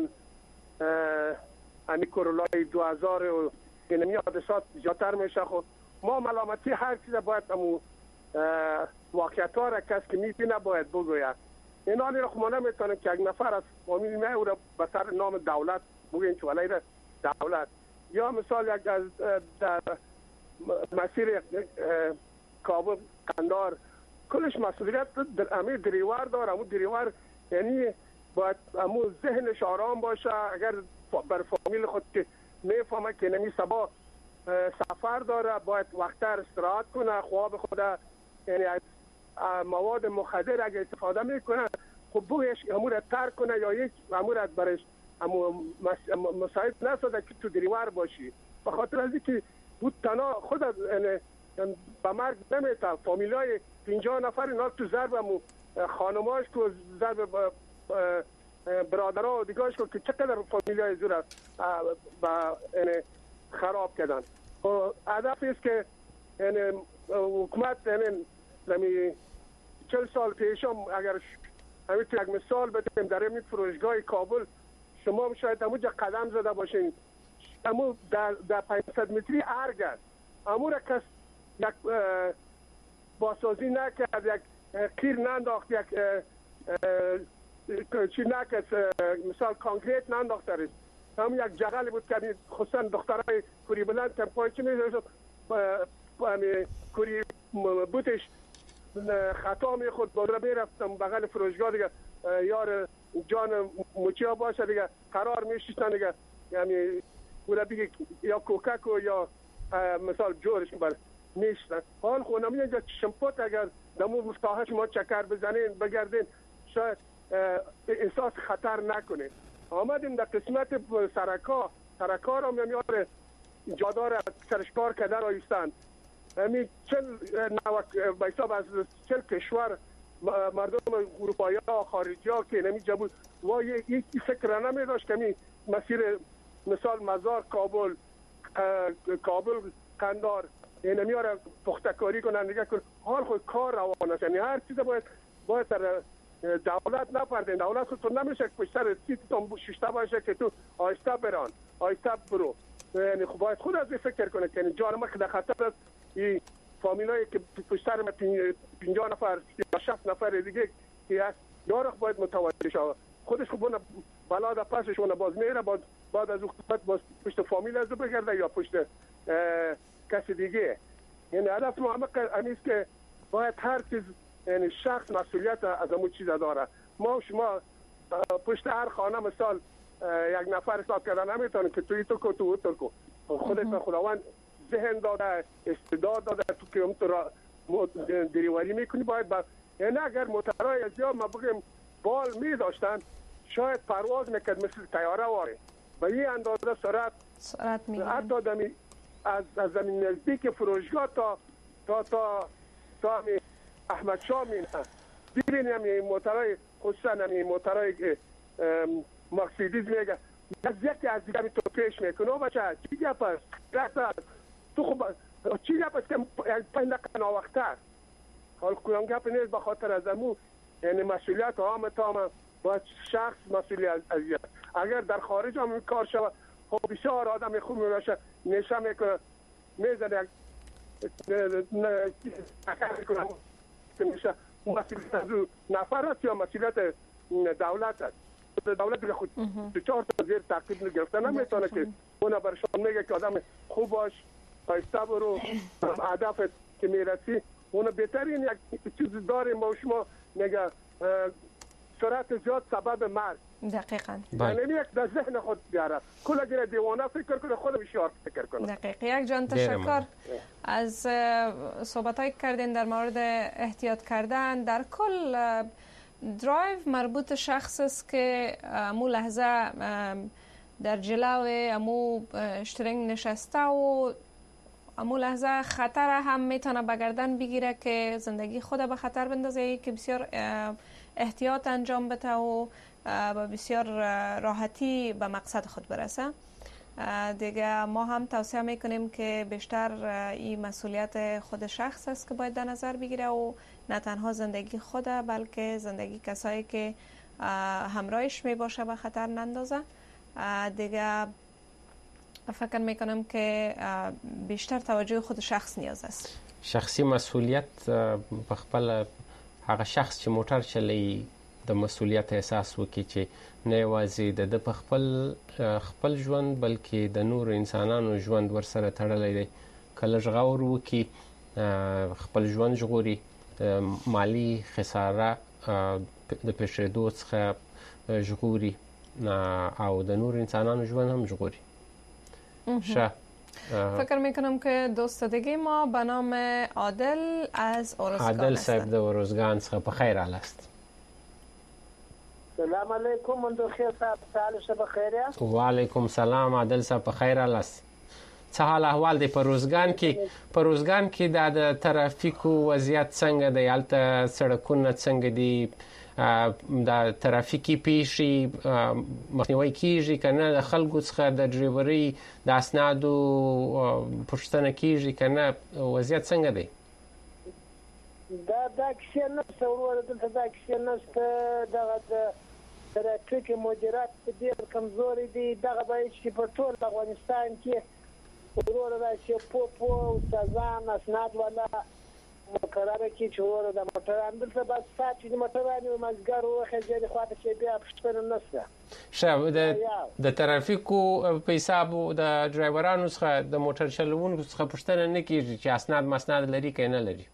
Speaker 10: امی کرولای 2000 و اینمی حادثات زیادتر میشه. خب ما ملامتی هر چیز باید امو واقعیت ها را کسی که میبینه باید بگوید. اینا را خب ما نمیتونیم که یک نفر از فامیل او را به سر نام دولت بگوین که ولی دولت، یا مثال یک از در مسیر کابل قندار کلش مسئولیت در امیر دریور داره. امو دریور یعنی باید امو ذهنش آرام باشه. اگر بر فامیل خود که میفهمه که نمی سبا سفر داره باید وقتر استراحت کنه، خواب خود یعنی از مواد مخدر اگر استفاده میکنه خب بویش امور ترک کنه یا یک امور برش مساعد نسازه که تو دریور باشی. به خاطر از اینکه بود تنها خود به مرگ نمیته. فامیلای 50 نفر اینا تو ضرب خانماش تو ضرب برادرها و دیگاش که چقدر فامیلای زور با خراب کردن. هدف است که حکومت 40 سال پیشم اگر همینطور یک مثال بدیم در این فروشگاه کابل شما شاید همونجا قدم زده باشین، همون در 500 متری ارگ است. همون را کس یک بازسازی نکرد، یک قیر ننداخت، یک چی نکرد، مثال کانکریت ننداخت است. همون یک جغل بود که خصوصا دخترای کوری بلند تمپای چی می‌شد کوری بوتش خطا میخورد بالا میرفتم بغل فروشگاه دیگه یار جان مچیا باشه دیگه قرار میشیستن دیگه، یعنی اونا دیگه یا کوکاکو یا مثال جورش بر میشتن. حال خونم اینجا شمپوت اگر دمو مفتاحش ما چکر بزنین بگردین شاید احساس خطر نکنه. آمدیم در قسمت سرکار هم یار جادار سرش کار کده رایستن. همین 40 از 40 کشور مردم اروپایی ها خارجی ها که نمیجا بود و یک فکر نمی داشت که مسیر مثال مزار کابل قندار اینمی ها را پختکاری کنن دیگه کن. حال خود کار روان است، یعنی هر چیز باید در دولت نپردین. دولت خود تو نمیشه پشت سر سیتتون ششته باشه که تو آیسته بران آیسته برو، یعنی خب باید خود از فکر کنه که جان ما در خطر است. این فامیلایی که پشت سر 50 نفر یا 60 نفر دیگه که هست یارو باید متوجه شود. خودش خب اون بلا در پسش اون باز میره بعد از وقت باز پشت فامیل از بگرده یا پشت کسی دیگه. یعنی هدف ما همیست که باید هر چیز یعنی شخص مسئولیت از همون چیز داره. ما و شما پشت هر خانه مثال یک نفر حساب کردن نمیتونه که توی تو کو تو کو. خودت خداوند ذهن داده، استعداد داده، تو که اون تو دریوری میکنی باید یعنی اگر موترهای از یا ما بگیم بال می داشتن شاید پرواز میکرد مثل طیاره واره و این اندازه سرعت میگیرن. حتی از زمین نزدیک فروشگاه تا همین احمد شاه میرن. ببینیم این موترهای خصوصا این موترهای مرسیدس میگه یکی از دیگه تو پیش میکنه و بچه چی گپ است؟ تو خوب چی گپ است که 5 دقیقه ناوقت‌تر حال کنم گپ نیست. به خاطر از امو یعنی مسئولیت عام تمام باید شخص مسئولیت ازیاد. اگر در خارج هم کار شود خب بسیار آدم خوب میشه نشه میکنه میزنه اکر میکنه میشه مسئولیت از نفر است یا مسئولیت دولت است. دولت دیگه خود 4 تا زیر تعقیب نگرفته نمیتونه که اونا برشان میگه که آدم خوب باش آیسته برو هدفت که میرسی. اونا بهترین یک چیز داریم ما و شما میگه سرعت زیاد سبب مرگ.
Speaker 2: دقیقاً.
Speaker 10: یعنی یک در ذهن خود بیاره کل اگر دیوانه فکر کنه خود بسیار فکر کنه.
Speaker 2: دقیقاً. یک جان تشکر از صحبتایی که کردین در مورد احتیاط کردن. در کل درایو مربوط شخص است که امو لحظه در جلو امو اشترینگ نشسته و امو لحظه خطر هم میتونه به گردن بگیره که زندگی خود به خطر بندازه، که بسیار احتیاط انجام بده و بسیار راحتی به مقصد خود برسه. دیگه ما هم توصیه میکنیم که بیشتر این مسئولیت خود شخص است که باید در نظر بگیره و نه تنها زندگی خود بلکه زندگی کسایی که همراهش می باشه به خطر نندازه. دیگه فکر میکنم که بیشتر توجه خود شخص نیاز است.
Speaker 1: شخصی مسئولیت په خپل هغه شخص چې موټر چلوي د مسئولیت احساس وکړي چې نه یوازې د په خپل ژوند بلکې د نور انسانانو ژوند ورسره تړلی دی. کله ژغور وکړي خپل ژوند ژغوري، مالی خساره د پېښېدو څخه ژغوري او د نور انسانانو ژوند هم ژغوري.
Speaker 2: فکر میکنم که دوست دیگه ما به نام عادل از اورزگان
Speaker 1: عادل صاحب د اورزگان څخه په خیر است.
Speaker 11: سلام علیکم مندوخیل صاحب، سال شب بخیر.
Speaker 1: و علیکم سلام عادل صاحب، په خیر است. څه حال احوال دی په روزګان کې د ترافیکو وضعیت څنګه دی؟ هلته سړکونه څنګه دي؟ د ترافیکي پیښې مخنیوي کیږي که نه؟ د خلکو څخه د ډریورۍ د اسنادو پوښتنه کیږي که نه؟ وضعیت څنګه دی؟
Speaker 11: دا کیسې نشته وروره، دلته دا کیسې نشته. دغه د ترافیکي مدیریت ډېر کمزوري دی. دغه باید چې په ټول افغانستان کې وروره داسې پوپو استادان اسناد والا مقرره کړي چې وروره د موټران دلته بس ساعت چې د موټرانې مازدیګر وخېږي خواته چې بیا پوښتنه نشته.
Speaker 1: ښه، د ترافیکو په حساب د ډرایورانو څخه د موټر چلوونکو څخه پوښتنه نه کیږي چې اسناد مسناد لري که نه لري؟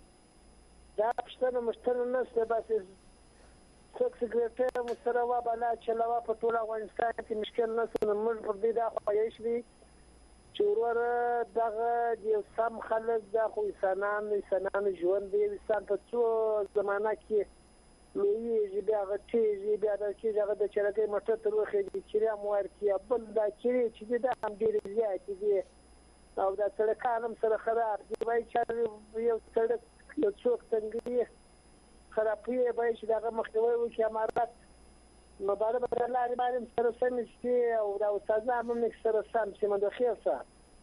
Speaker 11: دا پوښتنه نشته. بس څوک سکرټر مستره وباله چلوه په ټول افغانستان کې مشکل نشته. موږ پر دې دا خواهش دی چې وروره دغه د سم خلک دا خو انسانانو ژوند دی. انسان په څو زمانه کې لویږي، بیا غټېږي، بیا دا کېږي هغه د چرګۍ موټر تر وخېږي چیرې هم ورکړي. بل دا چیرې چې دي دا هم ډېرې زیاتې دي او دا سړکان هم سره خراب دي. باید چې یو سړک یو څوک تنګوي خرابوي باید چې دغه مخنیوی وکړي. امارات مبارک به لارې باندې سره سمې شي او دا استادان هم سره سم شي. مندوخیل صاحب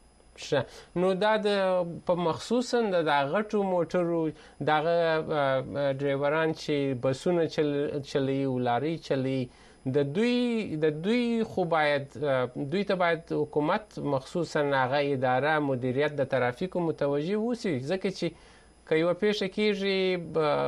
Speaker 1: نو دا په مخصوصا د غټو موټرو دغه ډرایوران چې بسونه چلوي او لارې چلوي د دوی خو باید دوی ته باید حکومت مخصوصا هغه اداره مدیریت د ترافیکو متوجه وسی، ځکه چې که یو پیښه کېږي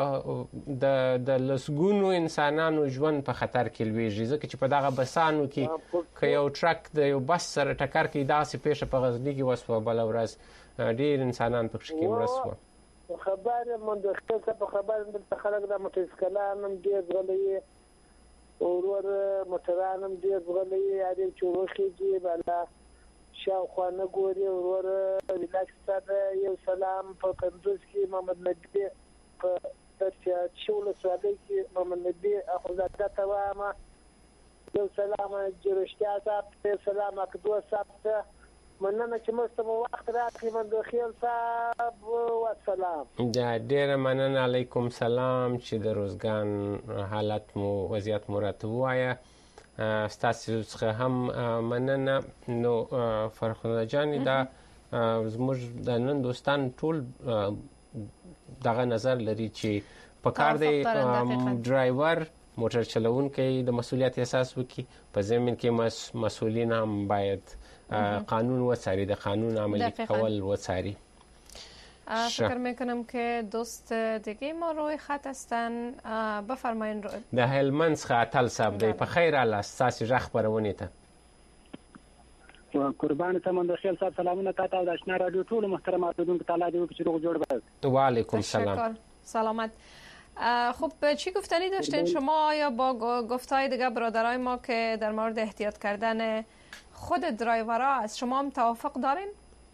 Speaker 1: د لسګونو انسانانو ژوند په خطر کې لویږي، ځکه چې په دغه بسانو کې که یو ټرک د یو بس سره ټکر کوي داسې پیښه په غزني کې وسوه، بله ورځ ډېر انسانان پکې مړه سوه.
Speaker 11: خبر مندوخیل صاحب په خبر دلته خلک د موټرسایکلان هم ډېر ځغلوي، ورور موټران هم ډېر ځغلوي، هغې چې وخېږي بله شاوخوا نه ګوري. ورور ریلاکس صاحب یو سلام په کندوز کې محمد نبي په چې ولسوالۍ کې محمد نبي اخوندزاده ته وایم یو سلام، جرشتیا صاحب ته سلام، اکدو صاحب ته مننه چې موږ ته مو وخت راکړي. مندوخیل صاحب والسلام.
Speaker 1: ډېره مننه. علیکم سلام. چې د روزګان حالت مو وضعیت مو راته ووایه. ستاسو څخه هم مننه. نو فرخنده جان دا زموږ د نن دوستان ټول دغه نظر لري چې په کار دی ډرایور موټر چلوونکی د مسؤلیت احساس وکړي، په ضمن کې مسؤلین هم باید قانون وڅاري، د قانون عملی کول وڅاري.
Speaker 2: فکر میکنم که دوست دیگه ما روی خط هستن. بفرمایین.
Speaker 1: د هلمند څخه اتل صاحب دی، په خیر است. ستاسو غږ خپرونې ته
Speaker 12: قربان ته مندوخیل صاحب سلامونه تاسو او د آشنا رادیو ټول محترم اوریدونکو ته الله دې وکړي چې روغ جوړ باشه.
Speaker 1: و علیکم سلام.
Speaker 2: سلامت. خب چی گفتنی داشتین شما یا با گفتای دیگه برادرای ما که در مورد احتیاط کردن خود درایورها از شما هم توافق دارین؟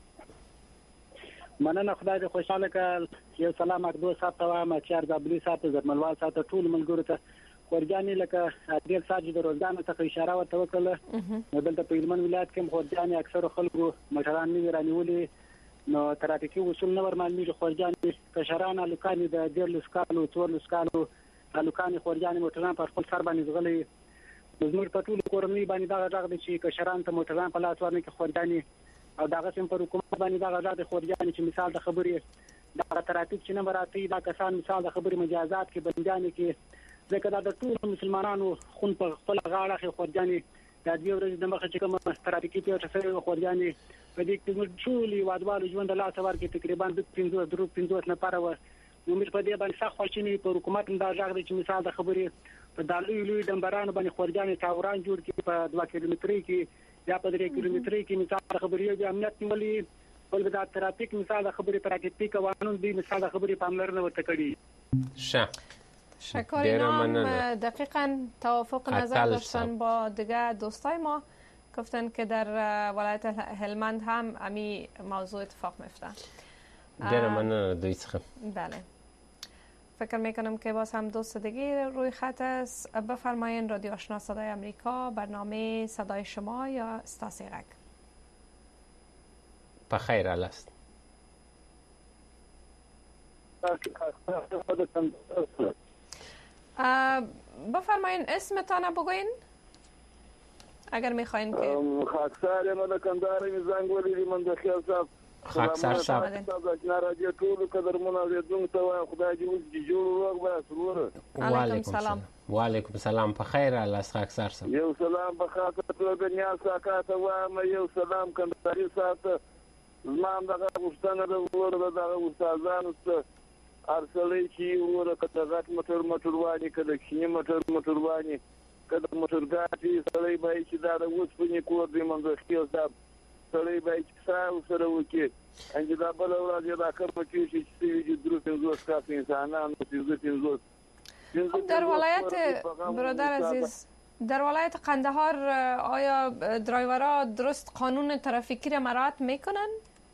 Speaker 12: مننه، خدای دې خوشاله کړ. یو سلام اکدو صاحب ته وایم، چار زابلی صاحب ته، زرملوال صاحب ته، ټول ملګرو ته. خورجانې لکه ډېر صاحب د روزګان څخه اشاره ورته وکړله. نو دلته په هلمند ولایت کې خورجانې اکثرو خلکو موټران نوي رانیولي، نو ترافیکي اصول نه ورمعلومېږي. خورجانې کشران هلکانې د 13 کالو 14 کالو هلکانې خورجانې موټران په خپل سر باندې ځغلي. زموږ په ټولو کورنۍ باندې دغه غږ دی چې کشران ته موټران په لاس ورنکړي خورجانې، او دغه سم پر حکومت باندې دغه غږ دی خورجانې چې مثال د خبرې دغه ترافیک چې نه براتي دا کسان مثال د خبرې مجازات کې بندیانې کې، ځکه دا د ټولو مسلمانانو خون په خپل غاړه کې خورجانې د دې ورځې د مخه چې کوم ترافیکي پیښه شوې خورجانې په دې کې موږ ټول هیوادوالو ژوند د لاسه ورکړي تقریبا 15 نفره وه. نو موږ په دې باندې سخت خواشیني پر حکومت دا غږ دی چې مثال د خبرې په لوی ډمبرانو باندې خورجانې تاوران جوړ کړي په 2 کیلومترۍ کې یا په 3 کیلومترۍ کې مثال د خبرې د امنیت نیولې بل د ترافیک مثال د خبرې ترافیکي قوانین دی مثال د خبرې پاملرنه ورته کړي.
Speaker 2: شکر. اینا دقیقاً توافق نظر داشتن با دیگه دوستای ما، گفتن که در ولایت هلمند هم امی موضوع اتفاق میفته.
Speaker 1: ډیره مننه دوی څخه.
Speaker 2: بله، فکر میکنم که باز هم دوست دیگه روی خط است. بفرمایین. رادیو آشنا صدای امریکا، برنامه صدای شما یا استاسیغک.
Speaker 1: بخیر است.
Speaker 2: بفرمایین اسمتان بگوین اگر میخواین که.
Speaker 6: خاکسار ما د کندهار زنګ ولې من د خیال صاحب
Speaker 1: خاکسار صاحب
Speaker 6: نه راځي ټول قدرمن اوریدونکو ته خدای دې اوس جوړ روغ به سرور.
Speaker 2: علیکم سلام.
Speaker 1: وعلیکم سلام. په خیر الله خاکسار صاحب.
Speaker 6: یو سلام په خاطر د نیاز ساکاته وایم. یو سلام کندهاري صاحب. زمام دغه غوښتنه د ورته دغه استادانو ته ارسلې چې ورته کتغات موټرواني کده کینی موټرواني کده موټرګاټي سړی به چې دا د وسپنې کور دی منځ خیال صاحب سړی به چې ساو سره وکي انځ دا بل ورځ دا کار پکې چې درو پنځوس کاس انسانانو چې
Speaker 2: در ولایت برادر عزیز، در ولایت قندهار آیا درایورها درست قانون ترافیکی را مراعات میکنن؟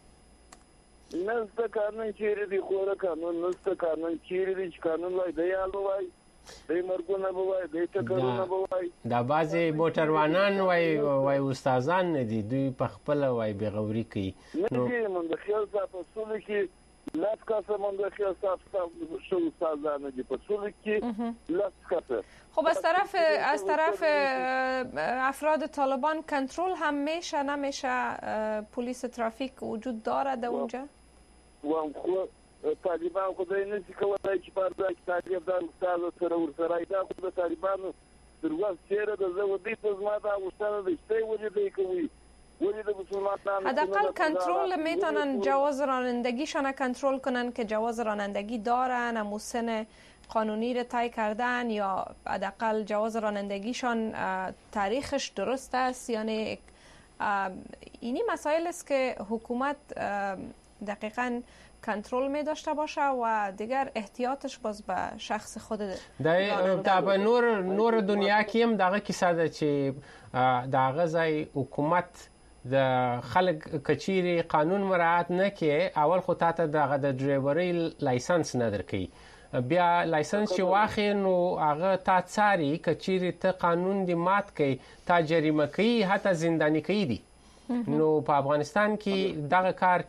Speaker 6: نسته قانون چیرې دی خوره قانون نسته قانون چیرې دی چې قانون وای دی حال وای دی مرګونه وای دی ټکرونه وای.
Speaker 1: دا بعضی موټروانان وای استادان نه دي، دوی په خپل وای بغوري کوي.
Speaker 6: نو من د خیال صاحب اصول کې لاس کاسه من د خیال صاحب شو استادان دي په اصول کې لاس کاسه.
Speaker 2: خب از طرف افراد طالبان کنترل هم میشه نمیشه؟ پلیس ترافیک وجود داره در اونجا؟
Speaker 6: خو طالبان خدای نسی کولای چې پرده کې تعریف دار استاد سره ورسره دا خو د طالبانو دروازه چیرې د زو دې په زما دا وشتنه د شته ولې دی کوي ولې د مسلمانانو
Speaker 2: حداقل کنترل میتونن جواز رانندگیشان کنترل کنن که جواز رانندگی دارن، مسن قانونی را طی کردن یا حداقل جواز رانندگیشان تاریخش درست است. یعنی اینی مسائل است که حکومت دقیقاً کنترل می داشته باشه و دیگر احتیاطش باز به شخص خود
Speaker 1: دا به نور دنیا کې هم دغه کیسه ده چې دغه ځای حکومت د خلک کچيري قانون مراعات نه کوي، اول خو ته دغه د ډرایوري لایسنس نه درکې، بیا لایسنس چې واخې نو هغه تا څاري کچيري ته قانون دی مات کوي تا جریمه کوي حتی زندانی کوي دي. نو په افغانستان کې دغه کار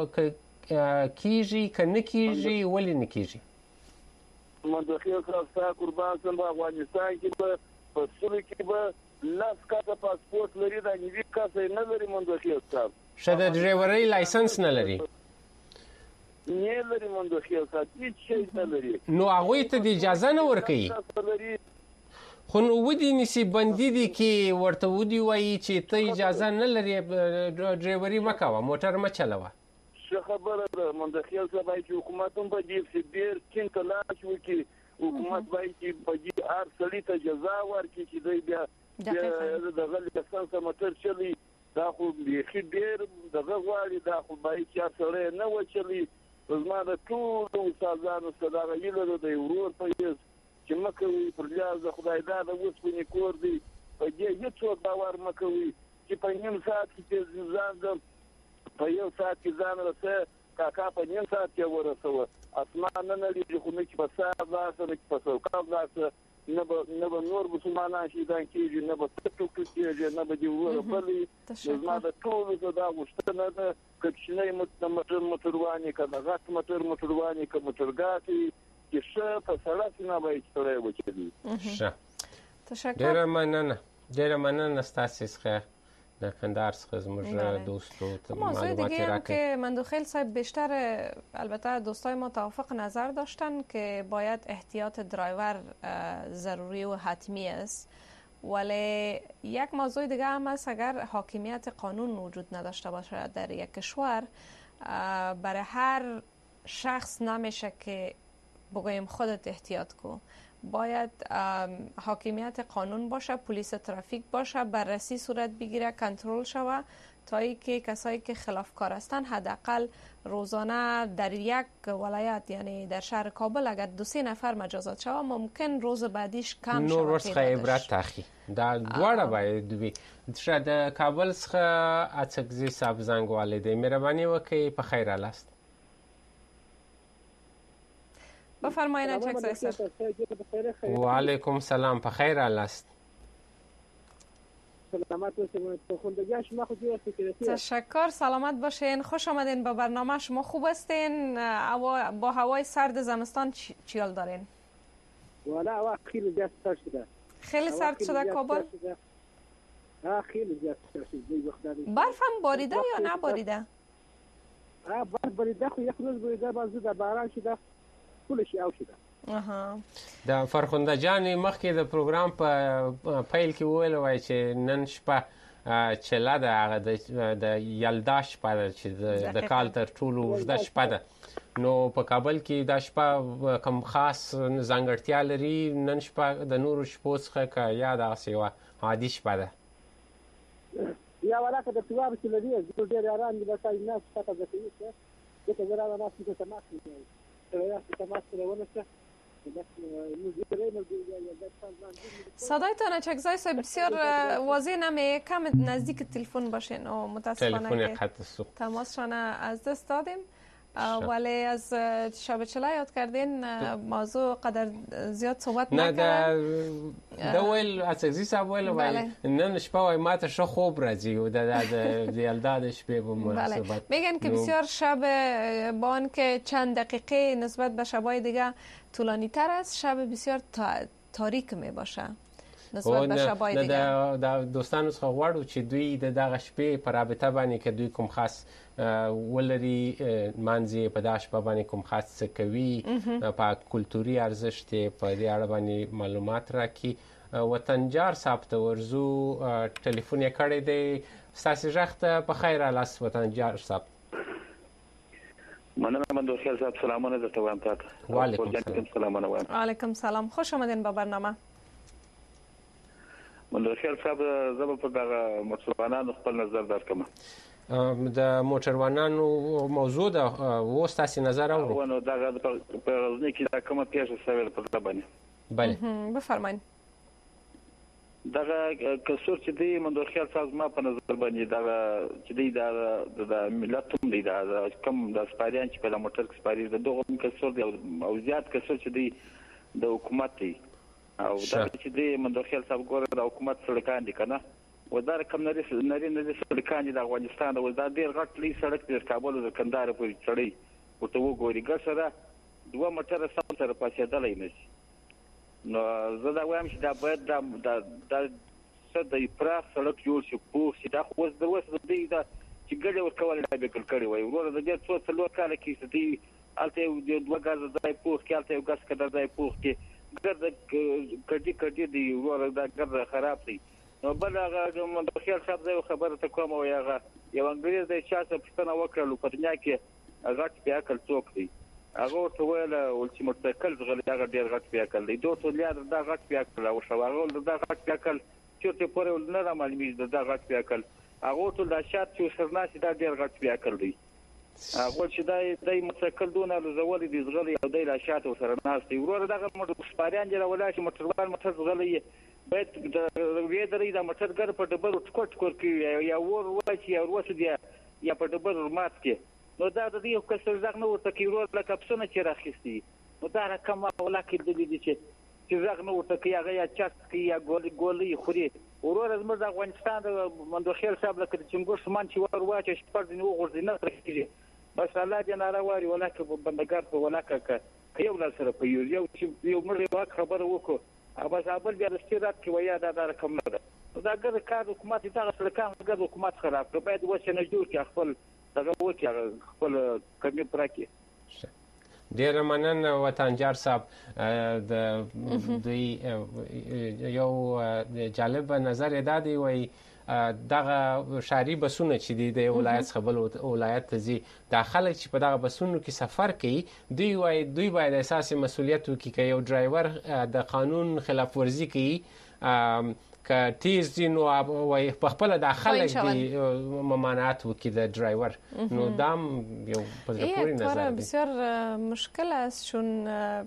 Speaker 1: کیږي کنه کیږي ولې نه کیږي؟
Speaker 6: مدخیل خاصه قربان سم په افغانستان کې په سوري کې به لاس کاته پاسپورت لري دا نیوی کاسه نه لري مدخیل صاحب
Speaker 1: شته ډرایوري لایسنس نه لري
Speaker 6: نه لري مدخیل صاحب هیڅ شی نه لري.
Speaker 1: نو هغه ته اجازه نه ورکړي خو نو ودی نسی بندي دي کې ورته ودی وایي چې ته اجازه نه لري ډرایوري مکوه موټر مچلوه.
Speaker 6: څه خبره ده مندخیل صاحب چې حکومت هم به دې ډیر کین تلاش وکړي، حکومت باید چې په دې هر سړي ته جزا ورکړي چې دوی بیا دغه لسانس موټر چلی دا خو بیخي ډیر دغه غواړي دا خو باید چې سړی نه وچلی. زما د ټول استادانو صداغه یله د ورور په یز چې مکوي پر لاس د خدای دا د وسپنې کور دی په دې هیڅ باور مکوي چې په نیم ساعت کې ځان په یو ساعت کې ځان رسه کاکا په نیم ساعت کې ورسوه اسمان نه لري خو نه چې په ساعت لاسه نه په سوکاب لاسه نه به نور مسلمانان شهیدان کېږي نه به ټوکې کېږي نه به دې ورپلي. زما د ټولو دا غوښتنه ده که کوچنی موټرواني که د غټ موټرواني که موټرګاټي چې ښه په سړک نه باید سړی وچلي.
Speaker 1: ډېره مننه ستاسې څخه در کندهار څخه زموږ دوستو ته
Speaker 2: موضوع دیگه هم که مندوخیل صاحب بیشتر البته دوستای ما توافق نظر داشتن که باید احتیاط درایور ضروری و حتمی است، ولی یک موضوع دیگه هم است اگر حاکمیت قانون وجود نداشته باشه در یک کشور برای هر شخص نمیشه که بگویم خودت احتیاط کن. باید حاکمیت قانون باشه، پلیس ترافیک باشه، بررسی صورت بگیره، کنترل شوه تا اینکه کسایی که خلافکار هستند حداقل روزانه در یک ولایت یعنی در شهر کابل اگر 2-3 نفر مجازات شود ممکن روز بعدیش کم شود.
Speaker 1: نو ورڅخه عبرت تاخی دا دواړه باید وي. د کابل څخه اڅکزي صاحب زنګ والدې مهرباني وکړئ په خیر راست.
Speaker 2: بفرمایید اچکزی صاحب.
Speaker 1: و علیکم سلام، په خیر راست.
Speaker 11: سلامت باشید. خواندگی شما خوب است؟
Speaker 2: تشکر، سلامت باشین. خوش آمدین به برنامه. شما خوب هستین؟ با هوای سرد زمستان چی حال دارین؟
Speaker 11: والا هوا خیلی زیاد سرد شده.
Speaker 2: خیلی سرد شده کابل؟
Speaker 11: خیلی زیاد سرد شده.
Speaker 2: برف هم باریده یا نباریده؟
Speaker 11: برف باریده، خو یک روز باریده، باز در باران شده، کلش او شده.
Speaker 1: د فرخنده جان مخکې د پروګرام په پیل کې ویل وای چې نن شپه چله ده، هغه د یلدا شپه ده چې د کال تر ټولو اوږده شپه ده. نو په کابل کې دا شپه کوم خاص ځانګړتیا لري نن شپه د نورو شپو څخه که یا دغسې یوه عادي شپه ده؟
Speaker 11: یا ولاکه د تواب چې لري زه ډېر ارام دي، بس ناس پته ده کوي ځکه زه راغله ناس ته تماس کوي.
Speaker 2: صدایتان اچکزی صاحب بسیار واضح نمیه، کم نزدیک تلفن باشین و متاسفانه که تماسشان از دست دادیم. ولی از شب چله یاد کردین موضوع قدر زیاد صحبت نکردن.
Speaker 1: دا ویل اچکزی صاحب ویل ولی نن شپه وای ما ته ښه خوب راځي و د یلدا شپې به مناسبت
Speaker 2: میگن که بسیار شب با آنکه چند دقیقه نسبت به شبای دیگه طولانی تر است، شب بسیار تاریک می باشه نسبت به شبای دیگه.
Speaker 1: دا دوستانو څخه غواړو چې دوی د دغه شپې په رابطه باندې که دوی کوم خاص ولري مانځي په دغه شپه باندې کوم خاص څه کوي په کلتوري ارزښت په دې اړه باندې معلومات راکړي. وطنجار صاحب ته ورځو ټلیفون یې کړی دی. ستاسې غږ ته په خیر راست وطنجار صاحب.
Speaker 8: مننه مندوخیل صاحب، سلامونه درته وایم تاته.
Speaker 1: وعلیکم سلام.
Speaker 2: علیکم سلام، خوش آمدین به برنامه.
Speaker 8: مندوخیل صاحب زه به په دغه موټروانانو خپل نظر درکړم.
Speaker 1: د موټروانانو موضوع ده، اوس تاسې نظر اورو.
Speaker 8: نو دغه په غزني کې دا کومه پیښه شوې په دغه باندې.
Speaker 1: بله
Speaker 2: بفرمایئ.
Speaker 8: دغه کسور چې دی مندوخیل صاحب ما په نظر باندې دغه چې دی د ملت هم دی دا کم د سپاریان چې په موټر کې سپاری د دغه کسور دی او زیات کسور چې دی د حکومت دی او دا چې دی مندوخیل صاحب ګوره د حکومت سړکان دي کنه و دا کم نری سړکان دي د افغانستان او دا ډیر غټ لوی سړک دی کابل او کندهار پورې چړې ورته وګوري ګسره دوه موټر سم سره پاسېدلای نشي. نو زه دا وایم چې دا باید د د پراخ سړک جوړ شي پوه شي. دا خو اوس د اوس دی دا چې ګډه ورکول نه به کول کړی وای ورور د دې څو څلور کال کې دی الته یو دوه غاز ځای پوه کې الته یو غاز کډر ځای پوه کې ګرد کډی دی ورور دا ګرد خراب دی. نو بل هغه مندوخیل صاحب زه خبره ته کوم او هغه یو انګریز دی چې تاسو پښتنه وکړلو په دنیا کې غټ بیا کل څوک دی هغه ته ویل چې موټرسایکل غل هغه ډیر غټ بیا کل دی دوه ټول یاد دا غټ بیا کل او شو هغه دا غټ بیا کل چې ته پورې نه را معلومي دا غټ بیا کل هغه ټول د شات چې سرناسي دا ډیر غټ بیا کل دی. هغه چې دای موټرسایکل دونه لزول دي زغلی او دای لا شات سره ناس دی ورور دغه موټر سپاریان جوړ ولا چې موټروان موټر زغلی باید د وی درې د موټر ګر په ډبر ټکټ کور کې یا ور وچی یا ورس دی یا په ډبر مات کې نو دا د دې کسر ځغ نو ورته کې ورور لکه پسونه چې راخستی نو دا رقم ولا کې د دې چې ځغ نو ورته کې هغه یا چاس کې یا ګولې خوري ورور زموږ د افغانستان د مندوخیل صاحب لکه چې موږ سامان چې ور واچ شپږ دنه وغورځي نه راکېږي بس الله دې ناره واري ولکه بندګار په ولکه یو لا سره په یو مړ واک خبره وکړو بس ابل بیا د استیرات کې ویا دا رقم نه ده دا ګر کار حکومت دا سرکان ګر حکومت خراب کړ باید وسنه جوړ کړي خپل دغه وکړي خپل کمی پراکي.
Speaker 1: ډیر مننه وطنجار صاحب. د دوی یو جالب نظر دادی وای دغه شهري بسونه چې د ولایت څخه بل ولایت ته ځي دا خلک چې په دغه بسونو کې سفر کوي دوی باید اساسي مسؤلیت وکړي که یو ډرایور د قانون خلاف ورزي کوي که تیز دي نو په خپل د خلک دی ممانعت وکړي د ډرایور نو دام یو په پوری نظر
Speaker 2: بسیار مشکل است چون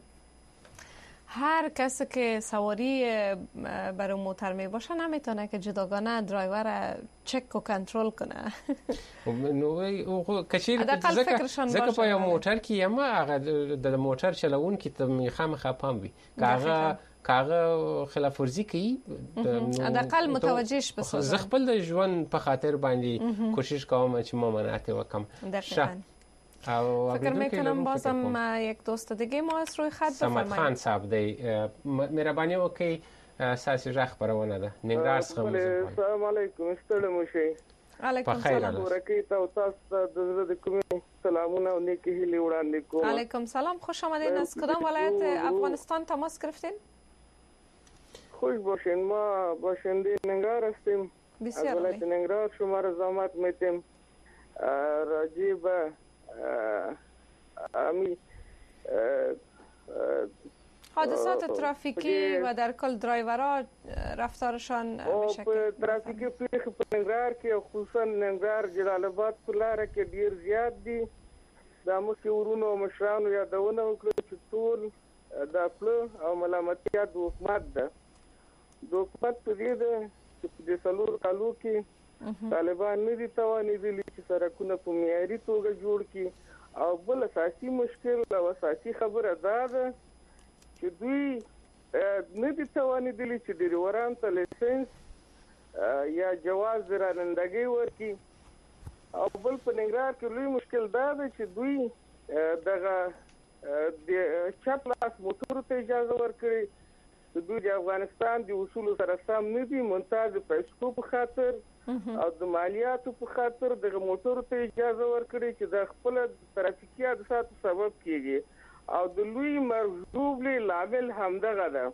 Speaker 2: هر کسی که سواری بر موتر می باشه نمیتونه که جداگانه درایور چک و کنترل کنه.
Speaker 1: نو کشیر ځکه په یو موټر کې یم هغه د موټر چلون کې ته مخامخ پام وي کاغه خلاف ورزي کوي
Speaker 2: حداقل متوجهش بسازم.
Speaker 1: زه خپل د ژوند په خاطر باندې کوشش کوم چې ممانعت وکم.
Speaker 2: دقیقاً. فکر میکنم بازم یک دوست دیگه ما از روی خط بفرمایید.
Speaker 1: سمت خان صاحب دی مهرباني وکړئ ساسي ژغ خبرونه ده ننګرهار څخه
Speaker 13: السلام علیکم ستړي مشه.
Speaker 2: علیکم سلام.
Speaker 13: ورکه تاسو ته د کوم سلامونه او نیکی هیله وړاندې کوم.
Speaker 2: علیکم سلام خوش آمدید. از کدام ولایت افغانستان تماس گرفتین؟
Speaker 13: خوش باشین ما باشنده ننګرهار هستیم.
Speaker 2: بسیار
Speaker 13: عالی. ولایت ننګرهار شما را زحمت میتیم راجع به
Speaker 2: حادثات ترافیکی و در کل درایورها رفتارشان به شکل
Speaker 13: ترافیکی پیښې په ننګرهار کې خصوصا ننګرهار جلال آباد په لاره کې ډیر زیات دي. د مخکې ورونو او مشرانو یادونه وکړه چې ټول د خپل او ملامتیا د حکومت ده. د حکومت په دې ده چې د څلورو کالو کې طالبان نه دي توانېدلي چې سړکونه په معیاري توګه جوړ کړي او بل اساسي مشکل او اساسي خبره دا ده چې دوی نه دي توانېدلي چې ډریورانو ته لایسنس یا جواز د رانندګۍ ورکړي او بل په ننګرهار کې لوی مشکل دا ده چې دوی دغه د چپ لاس موټرو ته اجازه ورکړي دوی د افغانستان د اصولو سره سم نه دي منتج د پیسو په خاطر او د مالیاتو په خاطر د موټرو ته اجازه ورکړي چې د خپل ترافیکي حادثاتو سبب کیږي او د لوی مرغوب لامل همدغه ده.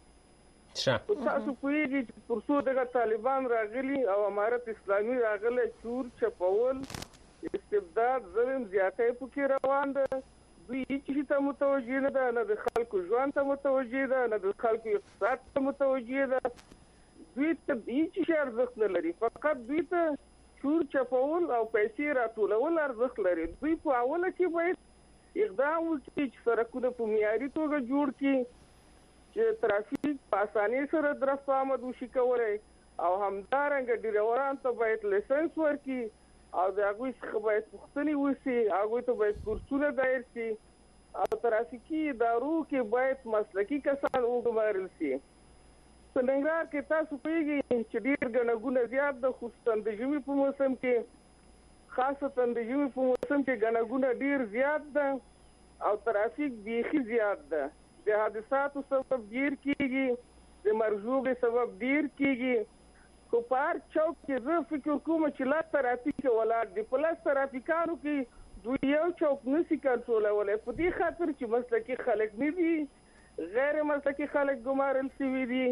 Speaker 13: تاسو پوهیږئ چې پرسو دغه طالبان راغلي او امارت اسلامي راغله چور چپول استبداد ظلم زیاتې پکې روان ده. دوی هیڅ ته متوجه نه ده نه د خلکو ژوند ته متوجه ده نه د خلکو اقتصاد ته متوجه ده. دوی ته هیڅ شی ارزښت نه لري فقط دوی ته چور چپول او پیسې راټولول ارزښت لري. دوی په اوله کې باید اقدام وکړي چې سړکونه په معیاري توګه جوړ کړي چې ترافیک په اسانۍ سره د رفت آمد وشي کولی او همدارنګه ډریورانو ته باید لایسنس ورکړي او د هغوی څخه باید پوښتنې وشي هغوی ته باید کورسونه دایر شي او ترافیکي ادارو کې باید مسلکي کسان وګمارل شي. په ننګرهار کې تاسو پوهیږئ چې ډیر ګڼه ګوڼه زیات ده خصوصا د ژمي په موسم کې خاصتا د ژمي په موسم کې ګڼه ګوڼه ډیر زیات ده او ترافیک بیخي زیات ده. د حادثاتو سبب ډیر کیږي د مرغوبې سبب ډیر کیږي. خو په هر چوک کې زه فکر کوم چې لا ترافیک ولاړ دي په لاس ترافیکانو کې دوی یو چوک نشي کنټرولولی په دې خاطر چې مسلکي خلک نه دي غیر مسلکي خلک ګمارل شوي دي.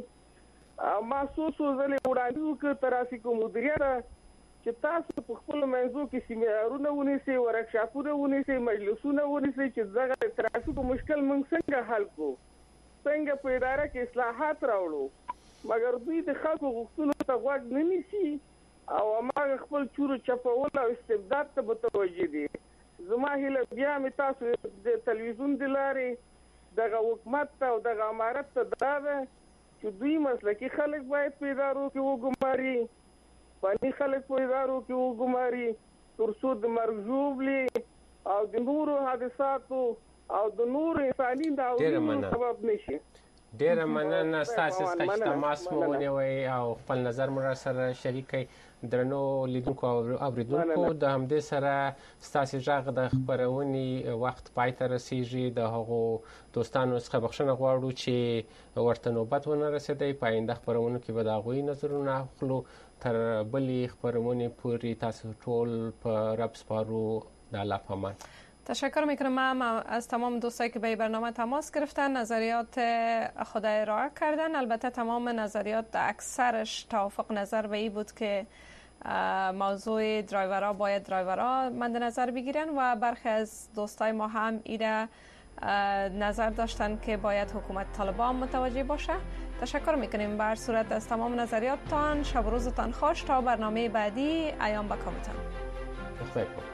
Speaker 13: ما څو ځلې وړاندې وکړ ترافیکو مدیریت چې تاسو په خپلو منځو کې سیمینارونه ونیسئ ورکشاپونه ونیسئ مجلسونه ونیسئ چې دغه ترافیکو مشکل موږ څنګه حل کړو څنګه په اداره کې اصلاحات راوړو مګر دوی د خلکو غوښتنو ته غوږ نه نیسي او هماغه خپل چورو چپول او استبداد ته متوجه دي. زما هیله بیا مې تاسو د تلویزیون د لارې دغه حکومت ته او دغه امارت ته دا ده چې دوی مسلکي خلک باید په ادارو کې وګماري فني خلک په ادارو کې وګماري تر څو د مرګ ژوبلې او د نورو حادثاتو او د نورو انساني ناورینونو سبب نشي.
Speaker 1: ډیره مننه ستاسو څخه چې تماس مو ونیوئ او خپل نظر مو سره شریک کړئ. درنو لیدونکو او اوریدونکو د همدې سره ستاسو ژغ د خبرونې وخت پای ته رسیږي. د هغو دوستانو څخه بخښنه غواړو چې ورته نوبت ونه رسېدی. په آینده خبرونو کې به د هغوی نظرونه اخلو. تر بلې خبرونې پورې تاسو ټول په رب سپارو. د الله په امان.
Speaker 2: تشکر میکنم از تمام دوستایی که به برنامه تماس گرفتن نظریات خود ارائه کردن. البته تمام نظریات اکثرش توافق نظر به این بود که موضوع درایورها باید درایورها مد نظر بگیرن و برخی از دوستای ما هم ایره نظر داشتن که باید حکومت طالبان متوجه باشه. تشکر میکنیم به هر صورت از تمام نظریاتتان. شب و روزتان خوش. تا برنامه بعدی ایام بکامتان.